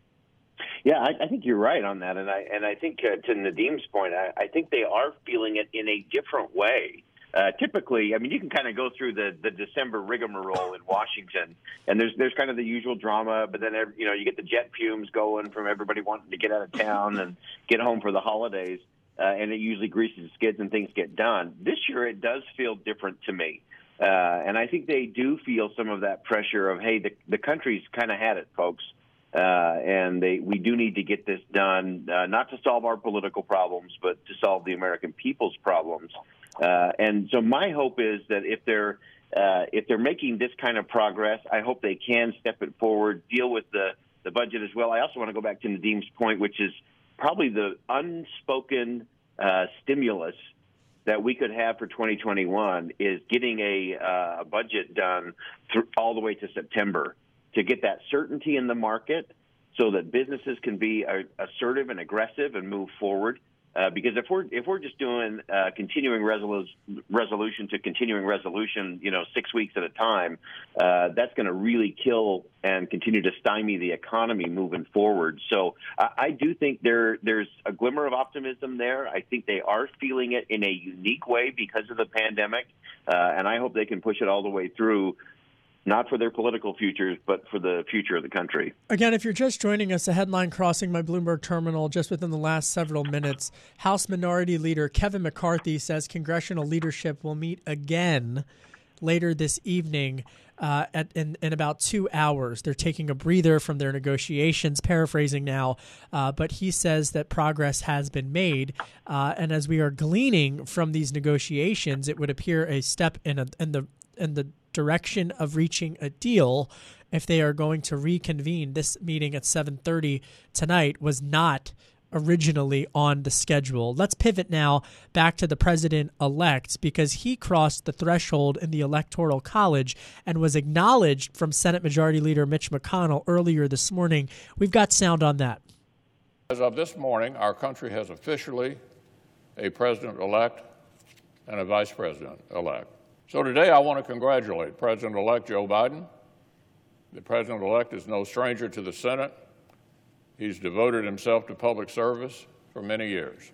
Yeah, I, I think you're right on that, and I and I think uh, to Nadeem's point, I, I think they are feeling it in a different way. Uh, typically, I mean, you can kind of go through the, the December rigmarole in Washington, and there's there's kind of the usual drama, but then you know you get the jet fumes going from everybody wanting to get out of town and get home for the holidays, uh, and it usually greases the skids and things get done. This year, it does feel different to me, uh, and I think they do feel some of that pressure of, hey, the the country's kind of had it, folks. Uh, and they, we do need to get this done, uh, not to solve our political problems, but to solve the American people's problems. Uh, and so my hope is that if they're uh, if they're making this kind of progress, I hope they can step it forward, deal with the, the budget as well. I also want to go back to Nadeem's point, which is probably the unspoken uh, stimulus that we could have for twenty twenty-one is getting a uh, budget done through, all the way to September, to get that certainty in the market so that businesses can be uh, assertive and aggressive and move forward. Uh, because if we're if we're just doing uh, continuing resolu- resolution to continuing resolution, you know, six weeks at a time, uh, that's going to really kill and continue to stymie the economy moving forward. So I, I do think there there's a glimmer of optimism there. I think they are feeling it in a unique way because of the pandemic, uh, and I hope they can push it all the way through. Not for their political futures, but for the future of the country. Again, if you're just joining us, a headline crossing my Bloomberg terminal just within the last several minutes. House Minority Leader Kevin McCarthy says congressional leadership will meet again later this evening uh, at, in, in about two hours. They're taking a breather from their negotiations, paraphrasing now, uh, but he says that progress has been made. Uh, and as we are gleaning from these negotiations, it would appear a step in, a, in the in the direction of reaching a deal if they are going to reconvene. This meeting at seven thirty tonight was not originally on the schedule. Let's pivot now back to the president-elect because he crossed the threshold in the Electoral College and was acknowledged from Senate Majority Leader Mitch McConnell earlier this morning. We've got sound on that. As of this morning, our country has officially a president-elect and a vice president-elect. So today I want to congratulate President-elect Joe Biden. The President-elect is no stranger to the Senate. He's devoted himself to public service for many years.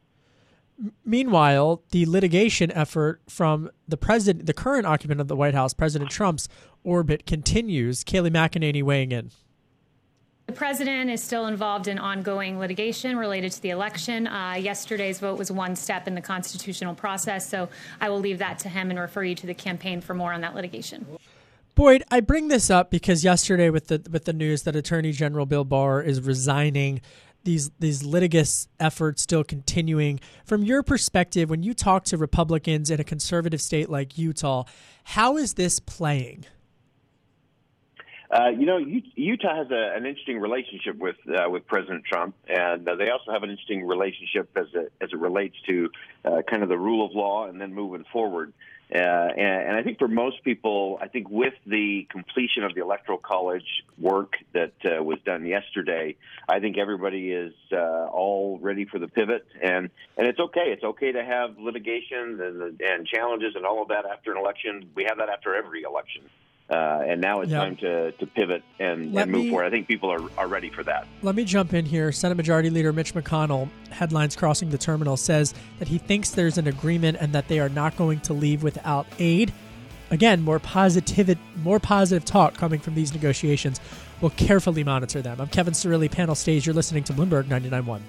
Meanwhile, the litigation effort from the president, the current occupant of the White House, President Trump's orbit continues. Kayleigh McEnany weighing in. The president is still involved in ongoing litigation related to the election. Uh, yesterday's vote was one step in the constitutional process, so I will leave that to him and refer you to the campaign for more on that litigation. Boyd, I bring this up because yesterday with the with the news that Attorney General Bill Barr is resigning, these these litigious efforts still continuing. From your perspective, when you talk to Republicans in a conservative state like Utah, how is this playing? Uh, you know, Utah has a, an interesting relationship with uh, with President Trump, and uh, they also have an interesting relationship as it, as it relates to uh, kind of the rule of law and then moving forward. Uh, and, and I think for most people, I think with the completion of the Electoral College work that uh, was done yesterday, I think everybody is uh, all ready for the pivot. And, and it's okay. It's okay to have litigation and, and challenges and all of that after an election. We have that after every election. Uh, and now it's yeah. time to, to pivot and, and move me, forward. I think people are, are ready for that. Let me jump in here. Senate Majority Leader Mitch McConnell, headlines crossing the terminal, says that he thinks there's an agreement and that they are not going to leave without aid. Again, more positive, more positive talk coming from these negotiations. will carefully monitor them. I'm Kevin Cirilli, panel stage. You're listening to Bloomberg ninety-nine point one.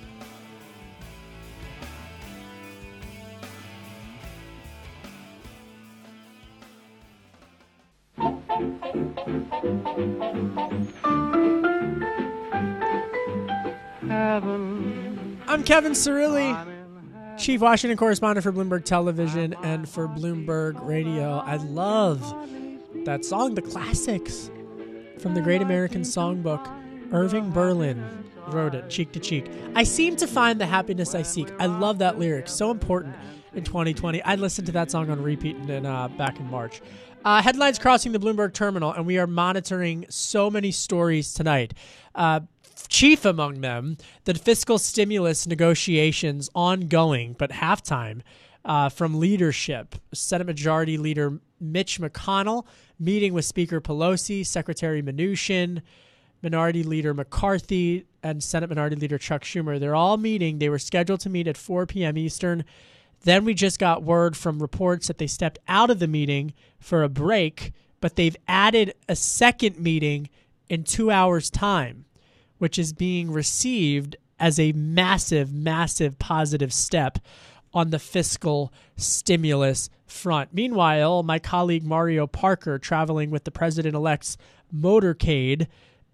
I'm Kevin Cirilli, Chief Washington Correspondent for Bloomberg Television and for Bloomberg Radio. I love that song, the classics from the Great American Songbook. Irving Berlin wrote it, Cheek to Cheek. I seem to find the happiness I seek. I love that lyric. So important in twenty twenty. I listened to that song on repeat in, uh, back in March. Uh, headlines crossing the Bloomberg terminal, and we are monitoring so many stories tonight. Uh, Chief among them, the fiscal stimulus negotiations ongoing, but halftime uh, from leadership. Senate Majority Leader Mitch McConnell meeting with Speaker Pelosi, Secretary Mnuchin, Minority Leader McCarthy, and Senate Minority Leader Chuck Schumer. They're all meeting. They were scheduled to meet at four p.m. Eastern. Then we just got word from reports that they stepped out of the meeting for a break, but they've added a second meeting in two hours' time, which is being received as a massive, massive positive step on the fiscal stimulus front. Meanwhile, my colleague Mario Parker traveling with the president-elect's motorcade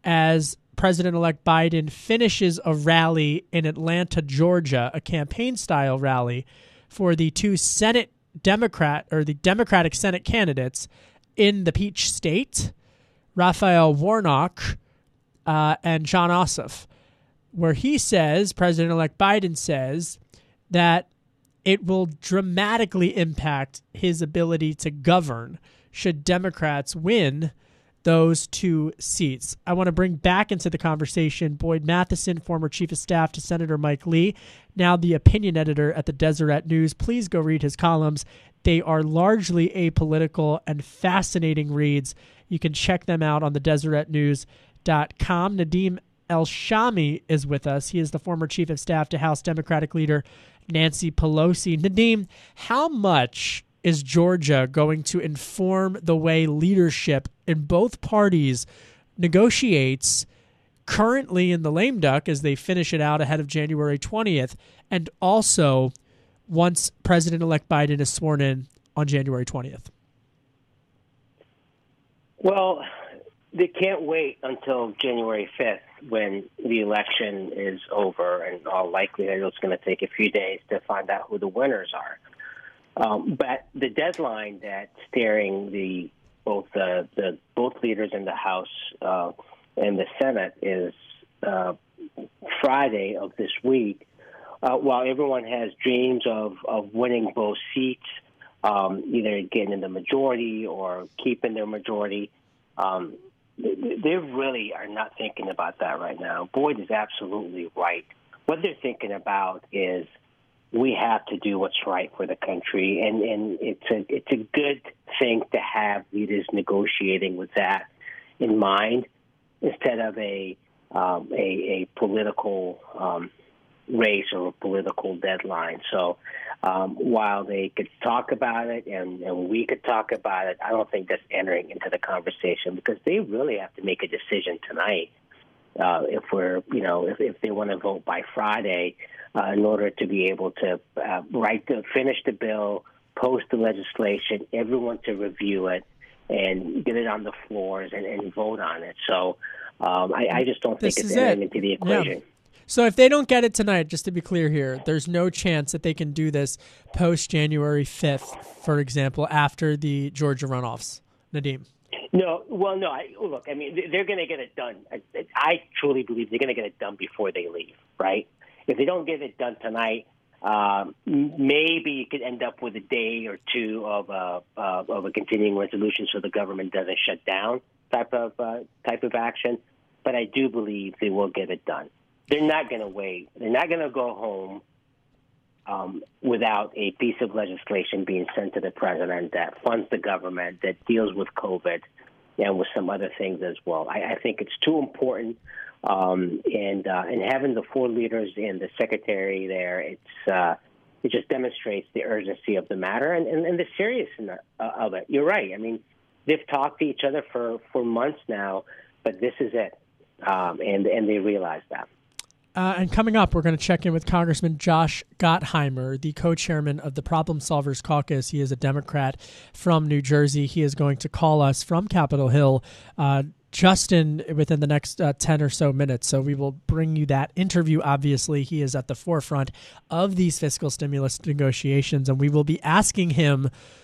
as President-elect Biden finishes a rally in Atlanta, Georgia, a campaign-style rally for the two Senate Democrat or the Democratic Senate candidates in the Peach State, Raphael Warnock Uh, and Jon Ossoff, where he says, President-elect Biden says, that it will dramatically impact his ability to govern should Democrats win those two seats. I want to bring back into the conversation Boyd Matheson, former chief of staff to Senator Mike Lee, now the opinion editor at the Deseret News. Please go read his columns. They are largely apolitical and fascinating reads. You can check them out on the Deseret News. Dot com. Nadeem El-Shami is with us. He is the former chief of staff to House Democratic leader Nancy Pelosi. Nadeem, how much is Georgia going to inform the way leadership in both parties negotiates currently in the lame duck as they finish it out ahead of January twentieth, and also once President-elect Biden is sworn in on January twentieth? Well, they can't wait until January fifth when the election is over, and all likelihood it's going to take a few days to find out who the winners are. Um, but the deadline that's staring the both the, the both leaders in the House uh, and the Senate is uh, Friday of this week. Uh, while everyone has dreams of, of winning both seats, um, either getting in the majority or keeping their majority, um, they really are not thinking about that right now. Boyd is absolutely right. What they're thinking about is we have to do what's right for the country, and, and it's a it's a good thing to have leaders negotiating with that in mind instead of a um, a, a political um, race or a political deadline. So um, while they could talk about it and, and we could talk about it, I don't think that's entering into the conversation because they really have to make a decision tonight. Uh, if we're, you know, if, if they want to vote by Friday, uh, in order to be able to uh, write the, finish the bill, post the legislation, everyone to review it, and get it on the floors and, and vote on it. So um, I, I just don't think this it's is entering it. into the equation. Yeah. So if they don't get it tonight, just to be clear here, there's no chance that they can do this post-January fifth, for example, after the Georgia runoffs. Nadeem. No, well, no. I, look, I mean, they're going to get it done. I, I truly believe they're going to get it done before they leave, right? If they don't get it done tonight, um, maybe you could end up with a day or two of a uh, of a continuing resolution, so the government doesn't shut down type of uh, type of action. But I do believe they will get it done. They're not going to wait. They're not going to go home um, without a piece of legislation being sent to the president that funds the government, that deals with COVID and with some other things as well. I, I think it's too important. Um, and uh, and having the four leaders and the secretary there, it's uh, it just demonstrates the urgency of the matter and, and, and the seriousness of it. You're right. I mean, they've talked to each other for, for months now but this is it, um, and and they realize that. Uh, and coming up, we're going to check in with Congressman Josh Gottheimer, the co-chairman of the Problem Solvers Caucus. He is a Democrat from New Jersey. He is going to call us from Capitol Hill uh, just in within the next uh, ten or so minutes. So we will bring you that interview. Obviously, he is at the forefront of these fiscal stimulus negotiations, and we will be asking him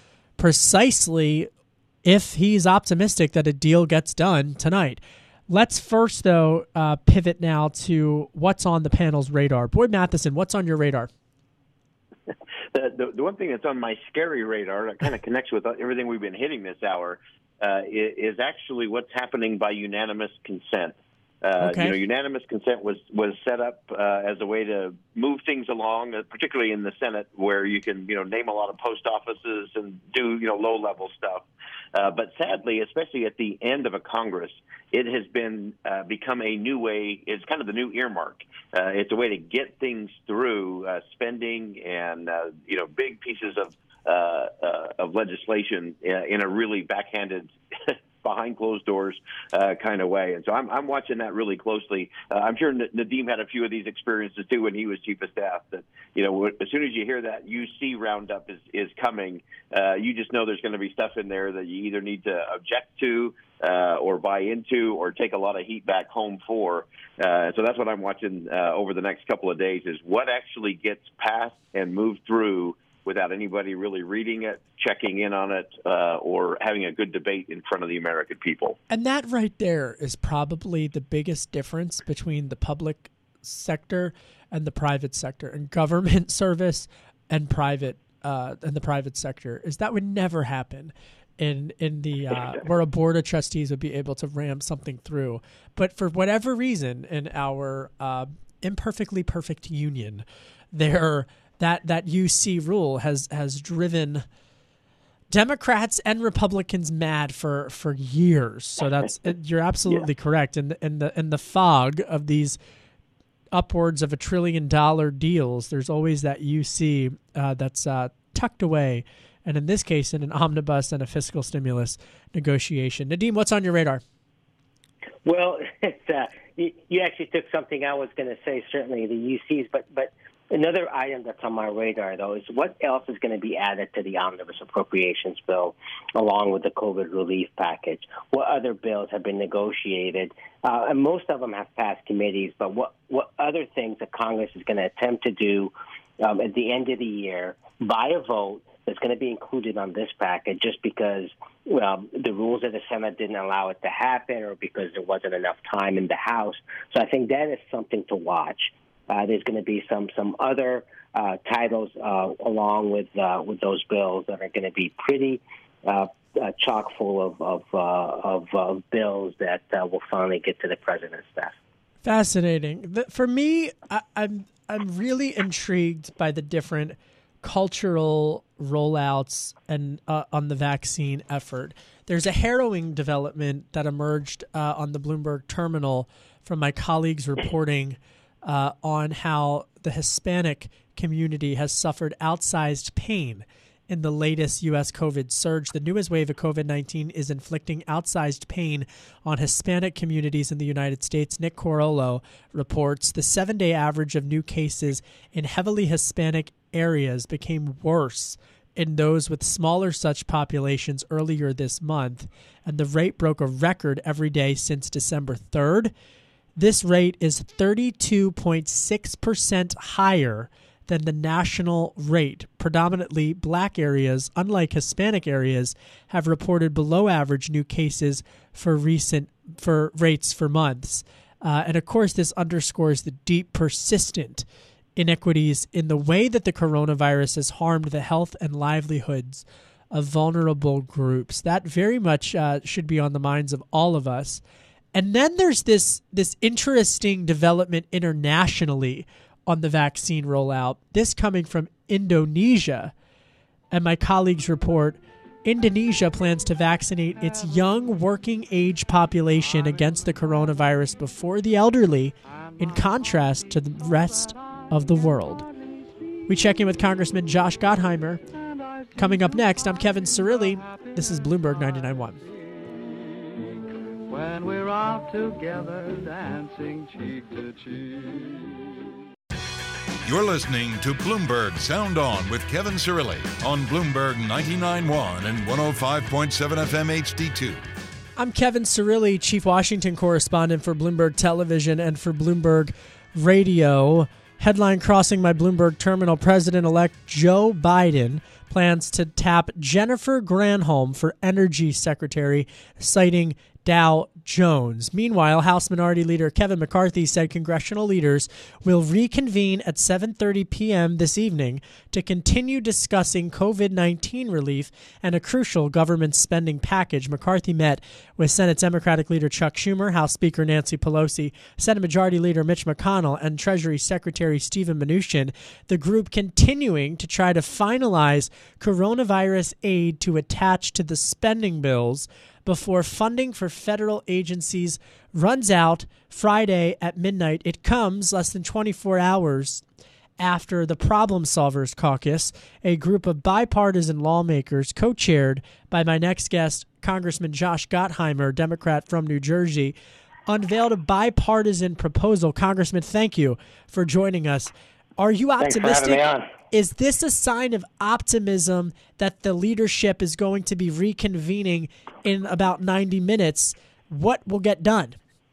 precisely if he's optimistic that a deal gets done tonight. Let's first, though, uh, pivot now to what's on the panel's radar. Boyd Matheson, what's on your radar? The, the, the one thing that's on my scary radar that kind of connects with everything we've been hitting this hour uh, is, is actually what's happening by unanimous consent. Uh, okay. You know, unanimous consent was, was set up uh, as a way to move things along, uh, particularly in the Senate, where you can, you know, name a lot of post offices and do, you know, low-level stuff. Uh, but sadly, especially at the end of a Congress, it has been uh, become a new way. It's kind of the new earmark. Uh, it's a way to get things through uh, spending and uh, you know big pieces of uh, uh, of legislation in a really backhanded, behind closed doors uh, kind of way. And so I'm, I'm watching that really closely. Uh, I'm sure Nadeem had a few of these experiences too when he was chief of staff. That you know, as soon as you hear that U C roundup is is coming, uh, you just know there's going to be stuff in there that you either need to object to uh, or buy into or take a lot of heat back home for. Uh, so that's what I'm watching uh, over the next couple of days: is what actually gets passed and moved through without anybody really reading it, checking in on it, uh, or having a good debate in front of the American people. And that right there is probably the biggest difference between the public sector and the private sector, and government service and private uh, and the private sector, is that would never happen in in the uh, where a board of trustees would be able to ram something through. But for whatever reason, in our uh, imperfectly perfect union, there. That that U C rule has has driven Democrats and Republicans mad for, for years. So that's you're absolutely yeah. correct. In the, in the in the fog of these upwards of a trillion dollar deals, there's always that U C uh, that's uh, tucked away, and in this case, in an omnibus and a fiscal stimulus negotiation. Nadeem, what's on your radar? Well, it's, uh, you, you actually took something I was going to say. Certainly the U Cs, but but. Another item that's on my radar, though, is what else is going to be added to the omnibus appropriations bill along with the COVID relief package? What other bills have been negotiated? Uh, and most of them have passed committees, but what, what other things that Congress is going to attempt to do um, at the end of the year by a vote that's going to be included on this package just because well, the rules of the Senate didn't allow it to happen or because there wasn't enough time in the House. So I think that is something to watch. Uh, there's going to be some some other uh, titles uh, along with uh, with those bills that are going to be pretty uh, uh, chock full of of, uh, of uh, bills that uh, will finally get to the president's desk. Fascinating. The, for me, I, I'm I'm really intrigued by the different cultural rollouts and uh, on the vaccine effort. There's a harrowing development that emerged uh, on the Bloomberg terminal from my colleagues reporting. Uh, on how the Hispanic community has suffered outsized pain in the latest U S COVID surge. The newest wave of COVID nineteen is inflicting outsized pain on Hispanic communities in the United States. Nick Corollo reports the seven-day average of new cases in heavily Hispanic areas became worse in those with smaller such populations earlier this month, and the rate broke a record every day since December third. This rate is thirty-two point six percent higher than the national rate. Predominantly black areas, unlike Hispanic areas, have reported below average new cases for recent for rates for months. Uh, and of course, this underscores the deep, persistent inequities in the way that the coronavirus has harmed the health and livelihoods of vulnerable groups. That very much uh, should be on the minds of all of us. And then there's this this interesting development internationally on the vaccine rollout, this coming from Indonesia. And my colleagues report Indonesia plans to vaccinate its young working age population against the coronavirus before the elderly, in contrast to the rest of the world. We check in with Congressman Josh Gottheimer. Coming up next, I'm Kevin Cirilli. This is Bloomberg ninety-nine point one. when we're out together dancing cheek to cheek. You're listening to Bloomberg Sound On with Kevin Cirilli on Bloomberg ninety-nine point one and one oh five point seven F M H D two. I'm Kevin Cirilli, Chief Washington Correspondent for Bloomberg Television and for Bloomberg Radio. Headline crossing my Bloomberg terminal, President-elect Joe Biden plans to tap Jennifer Granholm for Energy Secretary, citing Dow Jones. Meanwhile, House Minority Leader Kevin McCarthy said congressional leaders will reconvene at seven thirty p.m. this evening to continue discussing COVID nineteen relief and a crucial government spending package. McCarthy met with Senate Democratic Leader Chuck Schumer, House Speaker Nancy Pelosi, Senate Majority Leader Mitch McConnell, and Treasury Secretary Steven Mnuchin, the group continuing to try to finalize coronavirus aid to attach to the spending bills before funding for federal agencies runs out Friday at midnight. It comes less than twenty-four hours after the Problem Solvers Caucus, a group of bipartisan lawmakers co-chaired by my next guest, Congressman Josh Gottheimer, Democrat from New Jersey, unveiled a bipartisan proposal. Congressman, thank you for joining us. Are you optimistic? Thanks for having me on. Is this a sign of optimism that the leadership is going to be reconvening in about ninety minutes? What will get done?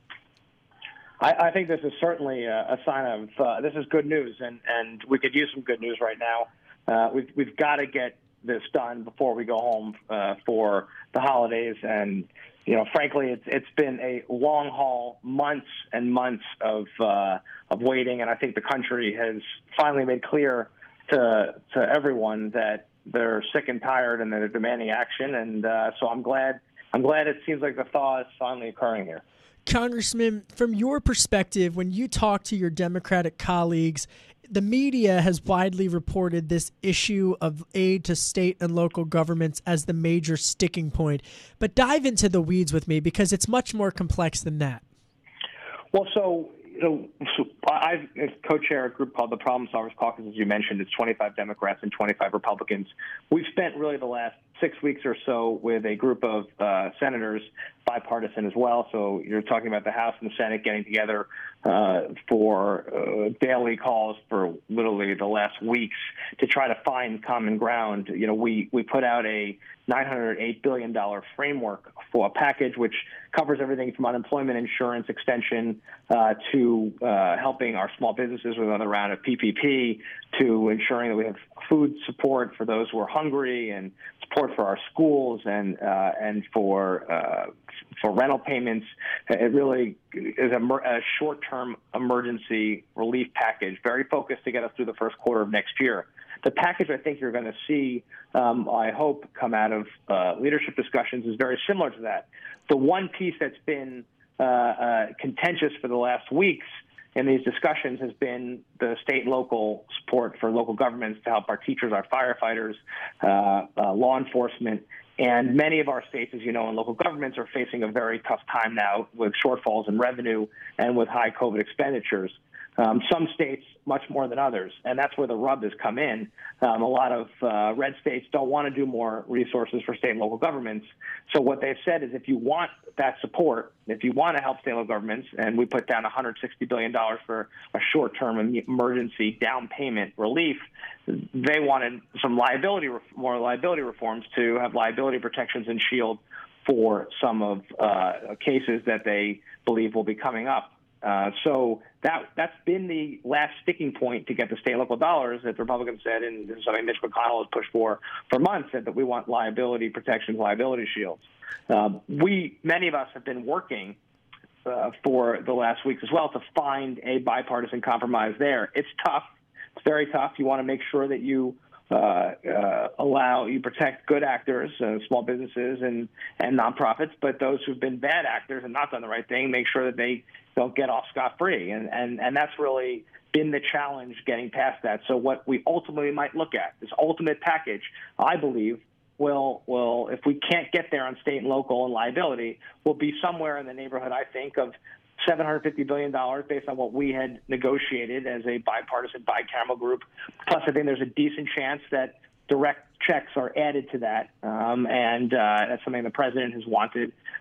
I, I think this is certainly a, a sign of uh, this is good news, and, and we could use some good news right now. Uh, we've we've got to get this done before we go home uh, for the holidays, and you know, frankly, it's it's been a long haul, months and months of uh, of waiting, and I think the country has finally made clear to to everyone that they're sick and tired and they're demanding action. And uh, so I'm glad I'm glad it seems like the thaw is finally occurring here. Congressman, from your perspective, when you talk to your Democratic colleagues, the media has widely reported this issue of aid to state and local governments as the major sticking point. But dive into the weeds with me, because it's much more complex than that. Well, so you know, so I co-chair a group called the Problem Solvers Caucus, as you mentioned. It's twenty-five Democrats and twenty-five Republicans. We've spent really the last six weeks or so with a group of uh, senators, bipartisan as well. So you're talking about the House and the Senate getting together uh, for uh, daily calls for literally the last weeks to try to find common ground. You know, we, we put out a nine hundred eight billion dollars framework for a package which covers everything from unemployment insurance extension uh, to uh, helping our small businesses with another round of P P P, to ensuring that we have food support for those who are hungry, and support for our schools, and uh, and for uh, for rental payments. It really is a, a short-term emergency relief package, very focused to get us through the first quarter of next year. The package I think you're going to see, um, I hope, come out of uh, leadership discussions is very similar to that. The one piece that's been uh, uh, contentious for the last weeks in these discussions has been the state and local support for local governments to help our teachers, our firefighters, uh, uh, law enforcement. And many of our states, as you know, and local governments are facing a very tough time now with shortfalls in revenue and with high COVID expenditures. Um, some states much more than others, and that's where the rub has come in. Um, a lot of uh, red states don't want to do more resources for state and local governments. So what they've said is, if you want that support, if you want to help state and local governments, and we put down one hundred sixty billion dollars for a short-term emergency down payment relief, they wanted some liability, more liability reforms to have liability protections and shield for some of uh, cases that they believe will be coming up. Uh, so that, that's been the last sticking point to get the state and local dollars that the Republicans said, and this is something Mitch McConnell has pushed for for months, said that we want liability protections, liability shields. Uh, we, many of us have been working uh, for the last weeks as well to find a bipartisan compromise there. It's tough. It's very tough. You want to make sure that you Uh, uh, allow you protect good actors, uh, small businesses and, and nonprofits, but those who've been bad actors and not done the right thing, make sure that they don't get off scot-free. And, and, and that's really been the challenge, getting past that. So what we ultimately might look at, this ultimate package, I believe, will, will if we can't get there on state and local and liability, will be somewhere in the neighborhood, I think, of seven hundred fifty billion dollars based on what we had negotiated as a bipartisan, bicameral group. Plus, I think there's a decent chance that direct checks are added to that, um, and uh, that's something the president has wanted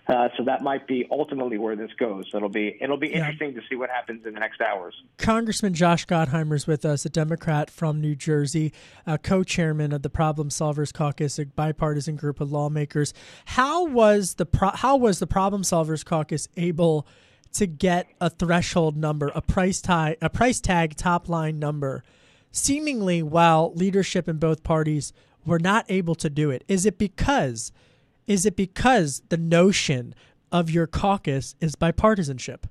Uh, so that might be ultimately where this goes. So it'll be it'll be interesting yeah. to see what happens in the next hours. Congressman Josh Gottheimer is with us, a Democrat from New Jersey, uh, co-chairman of the Problem Solvers Caucus, a bipartisan group of lawmakers. How was the pro- how was the Problem Solvers Caucus able to get a threshold number, a price tag, a price tag top line number, seemingly while leadership in both parties were not able to do it? Is it because Is it because the notion of your caucus is bipartisanship?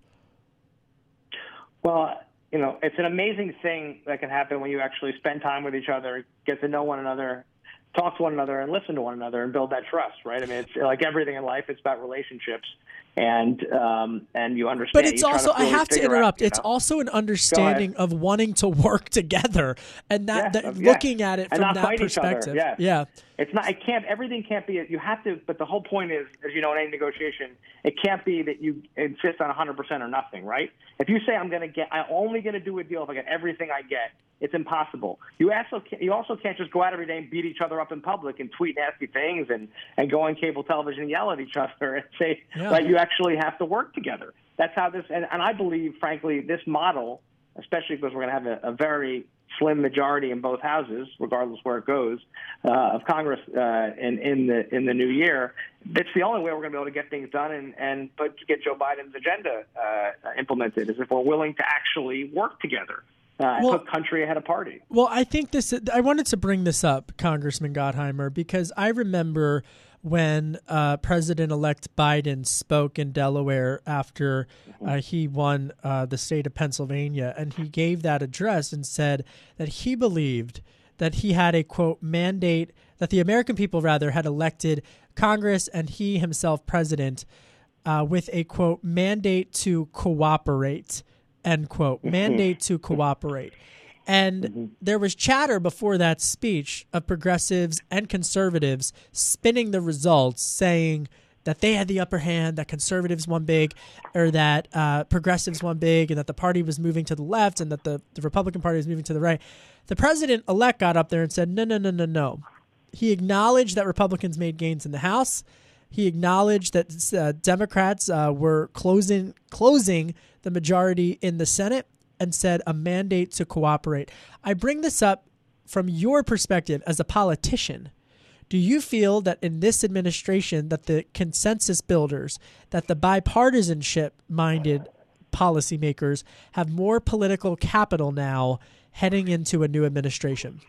Well, you know, it's an amazing thing that can happen when you actually spend time with each other, get to know one another, talk to one another, and listen to one another, and build that trust, right? I mean, it's like everything in life, it's about relationships. And um, and you understand. But it's also, I have to interrupt, out, it's know? also an understanding of wanting to work together and not yes, that, yes. looking at it and from not that fight perspective. Each other. Yes. Yeah. It's not, it can't, everything can't be, you have to, but the whole point is, as you know, in any negotiation, it can't be that you insist on one hundred percent or nothing, right? If you say, I'm going to get, I'm only going to do a deal if I get everything I get, it's impossible. You also can't, you also can't just go out every day and beat each other up in public and tweet nasty things and, and go on cable television and yell at each other and say, yeah. like, you actually have to work together. That's how this, and, and I believe, frankly, this model, especially because we're going to have a, a very slim majority in both houses, regardless where it goes, uh, of Congress uh, in, in the in the new year. It's the only way we're going to be able to get things done and, and but to get Joe Biden's agenda uh, implemented is if we're willing to actually work together uh, and well, put country ahead of party. Well, I think this. I wanted to bring this up, Congressman Gottheimer, because I remember when uh, President-elect Biden spoke in Delaware after uh, he won uh, the state of Pennsylvania, and he gave that address and said that he believed that he had a, quote, mandate, that the American people, rather, had elected Congress and he himself president uh, with a, quote, mandate to cooperate, end quote, mandate to cooperate. And mm-hmm. there was chatter before that speech of progressives and conservatives spinning the results, saying that they had the upper hand, that conservatives won big, or that uh, progressives won big, and that the party was moving to the left and that the, the Republican Party was moving to the right. The president-elect got up there and said, no, no, no, no, no. He acknowledged that Republicans made gains in the House. He acknowledged that uh, Democrats uh, were closing closing the majority in the Senate, and said a mandate to cooperate. I bring this up from your perspective as a politician. Do you feel that in this administration that the consensus builders, that the bipartisanship-minded policymakers have more political capital now heading into a new administration?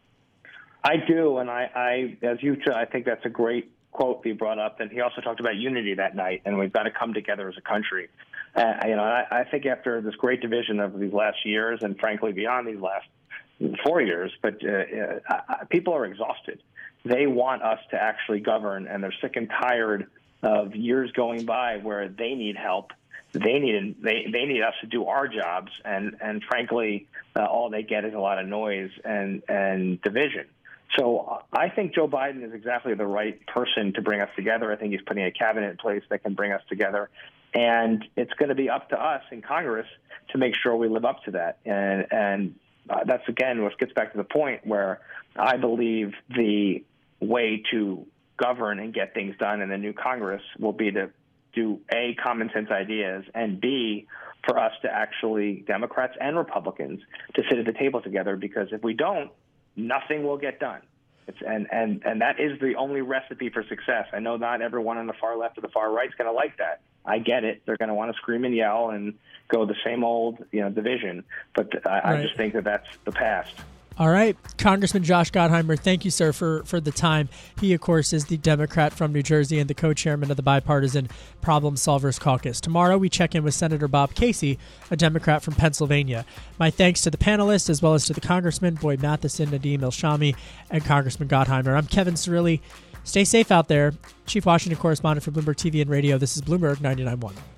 I do, and I, I as you, I think that's a great quote he brought up, and he also talked about unity that night, and we've got to come together as a country. Uh, you know, I, I think after this great division of these last years, and frankly beyond these last four years, but uh, uh, people are exhausted. They want us to actually govern, and they're sick and tired of years going by where they need help. They need they they need us to do our jobs, and and frankly, uh, all they get is a lot of noise and and division. So I think Joe Biden is exactly the right person to bring us together. I think he's putting a cabinet in place that can bring us together. And it's going to be up to us in Congress to make sure we live up to that. And, and uh, that's, again, what gets back to the point where I believe the way to govern and get things done in the new Congress will be to do, A, common sense ideas, and B, for us to actually, Democrats and Republicans, to sit at the table together. Because if we don't, nothing will get done. It's, and, and, and that is the only recipe for success. I know not everyone on the far left or the far right is going to like that. I get it. They're going to want to scream and yell and go the same old, you know, division. But I, right. I just think that that's the past. All right. Congressman Josh Gottheimer, thank you, sir, for, for the time. He, of course, is the Democrat from New Jersey and the co-chairman of the Bipartisan Problem Solvers Caucus. Tomorrow, we check in with Senator Bob Casey, a Democrat from Pennsylvania. My thanks to the panelists, as well as to the Congressman, Boyd Matheson, Nadeem Elshami, and Congressman Gottheimer. I'm Kevin Cirilli. Stay safe out there. Chief Washington Correspondent for Bloomberg T V and Radio. This is Bloomberg ninety-nine point one.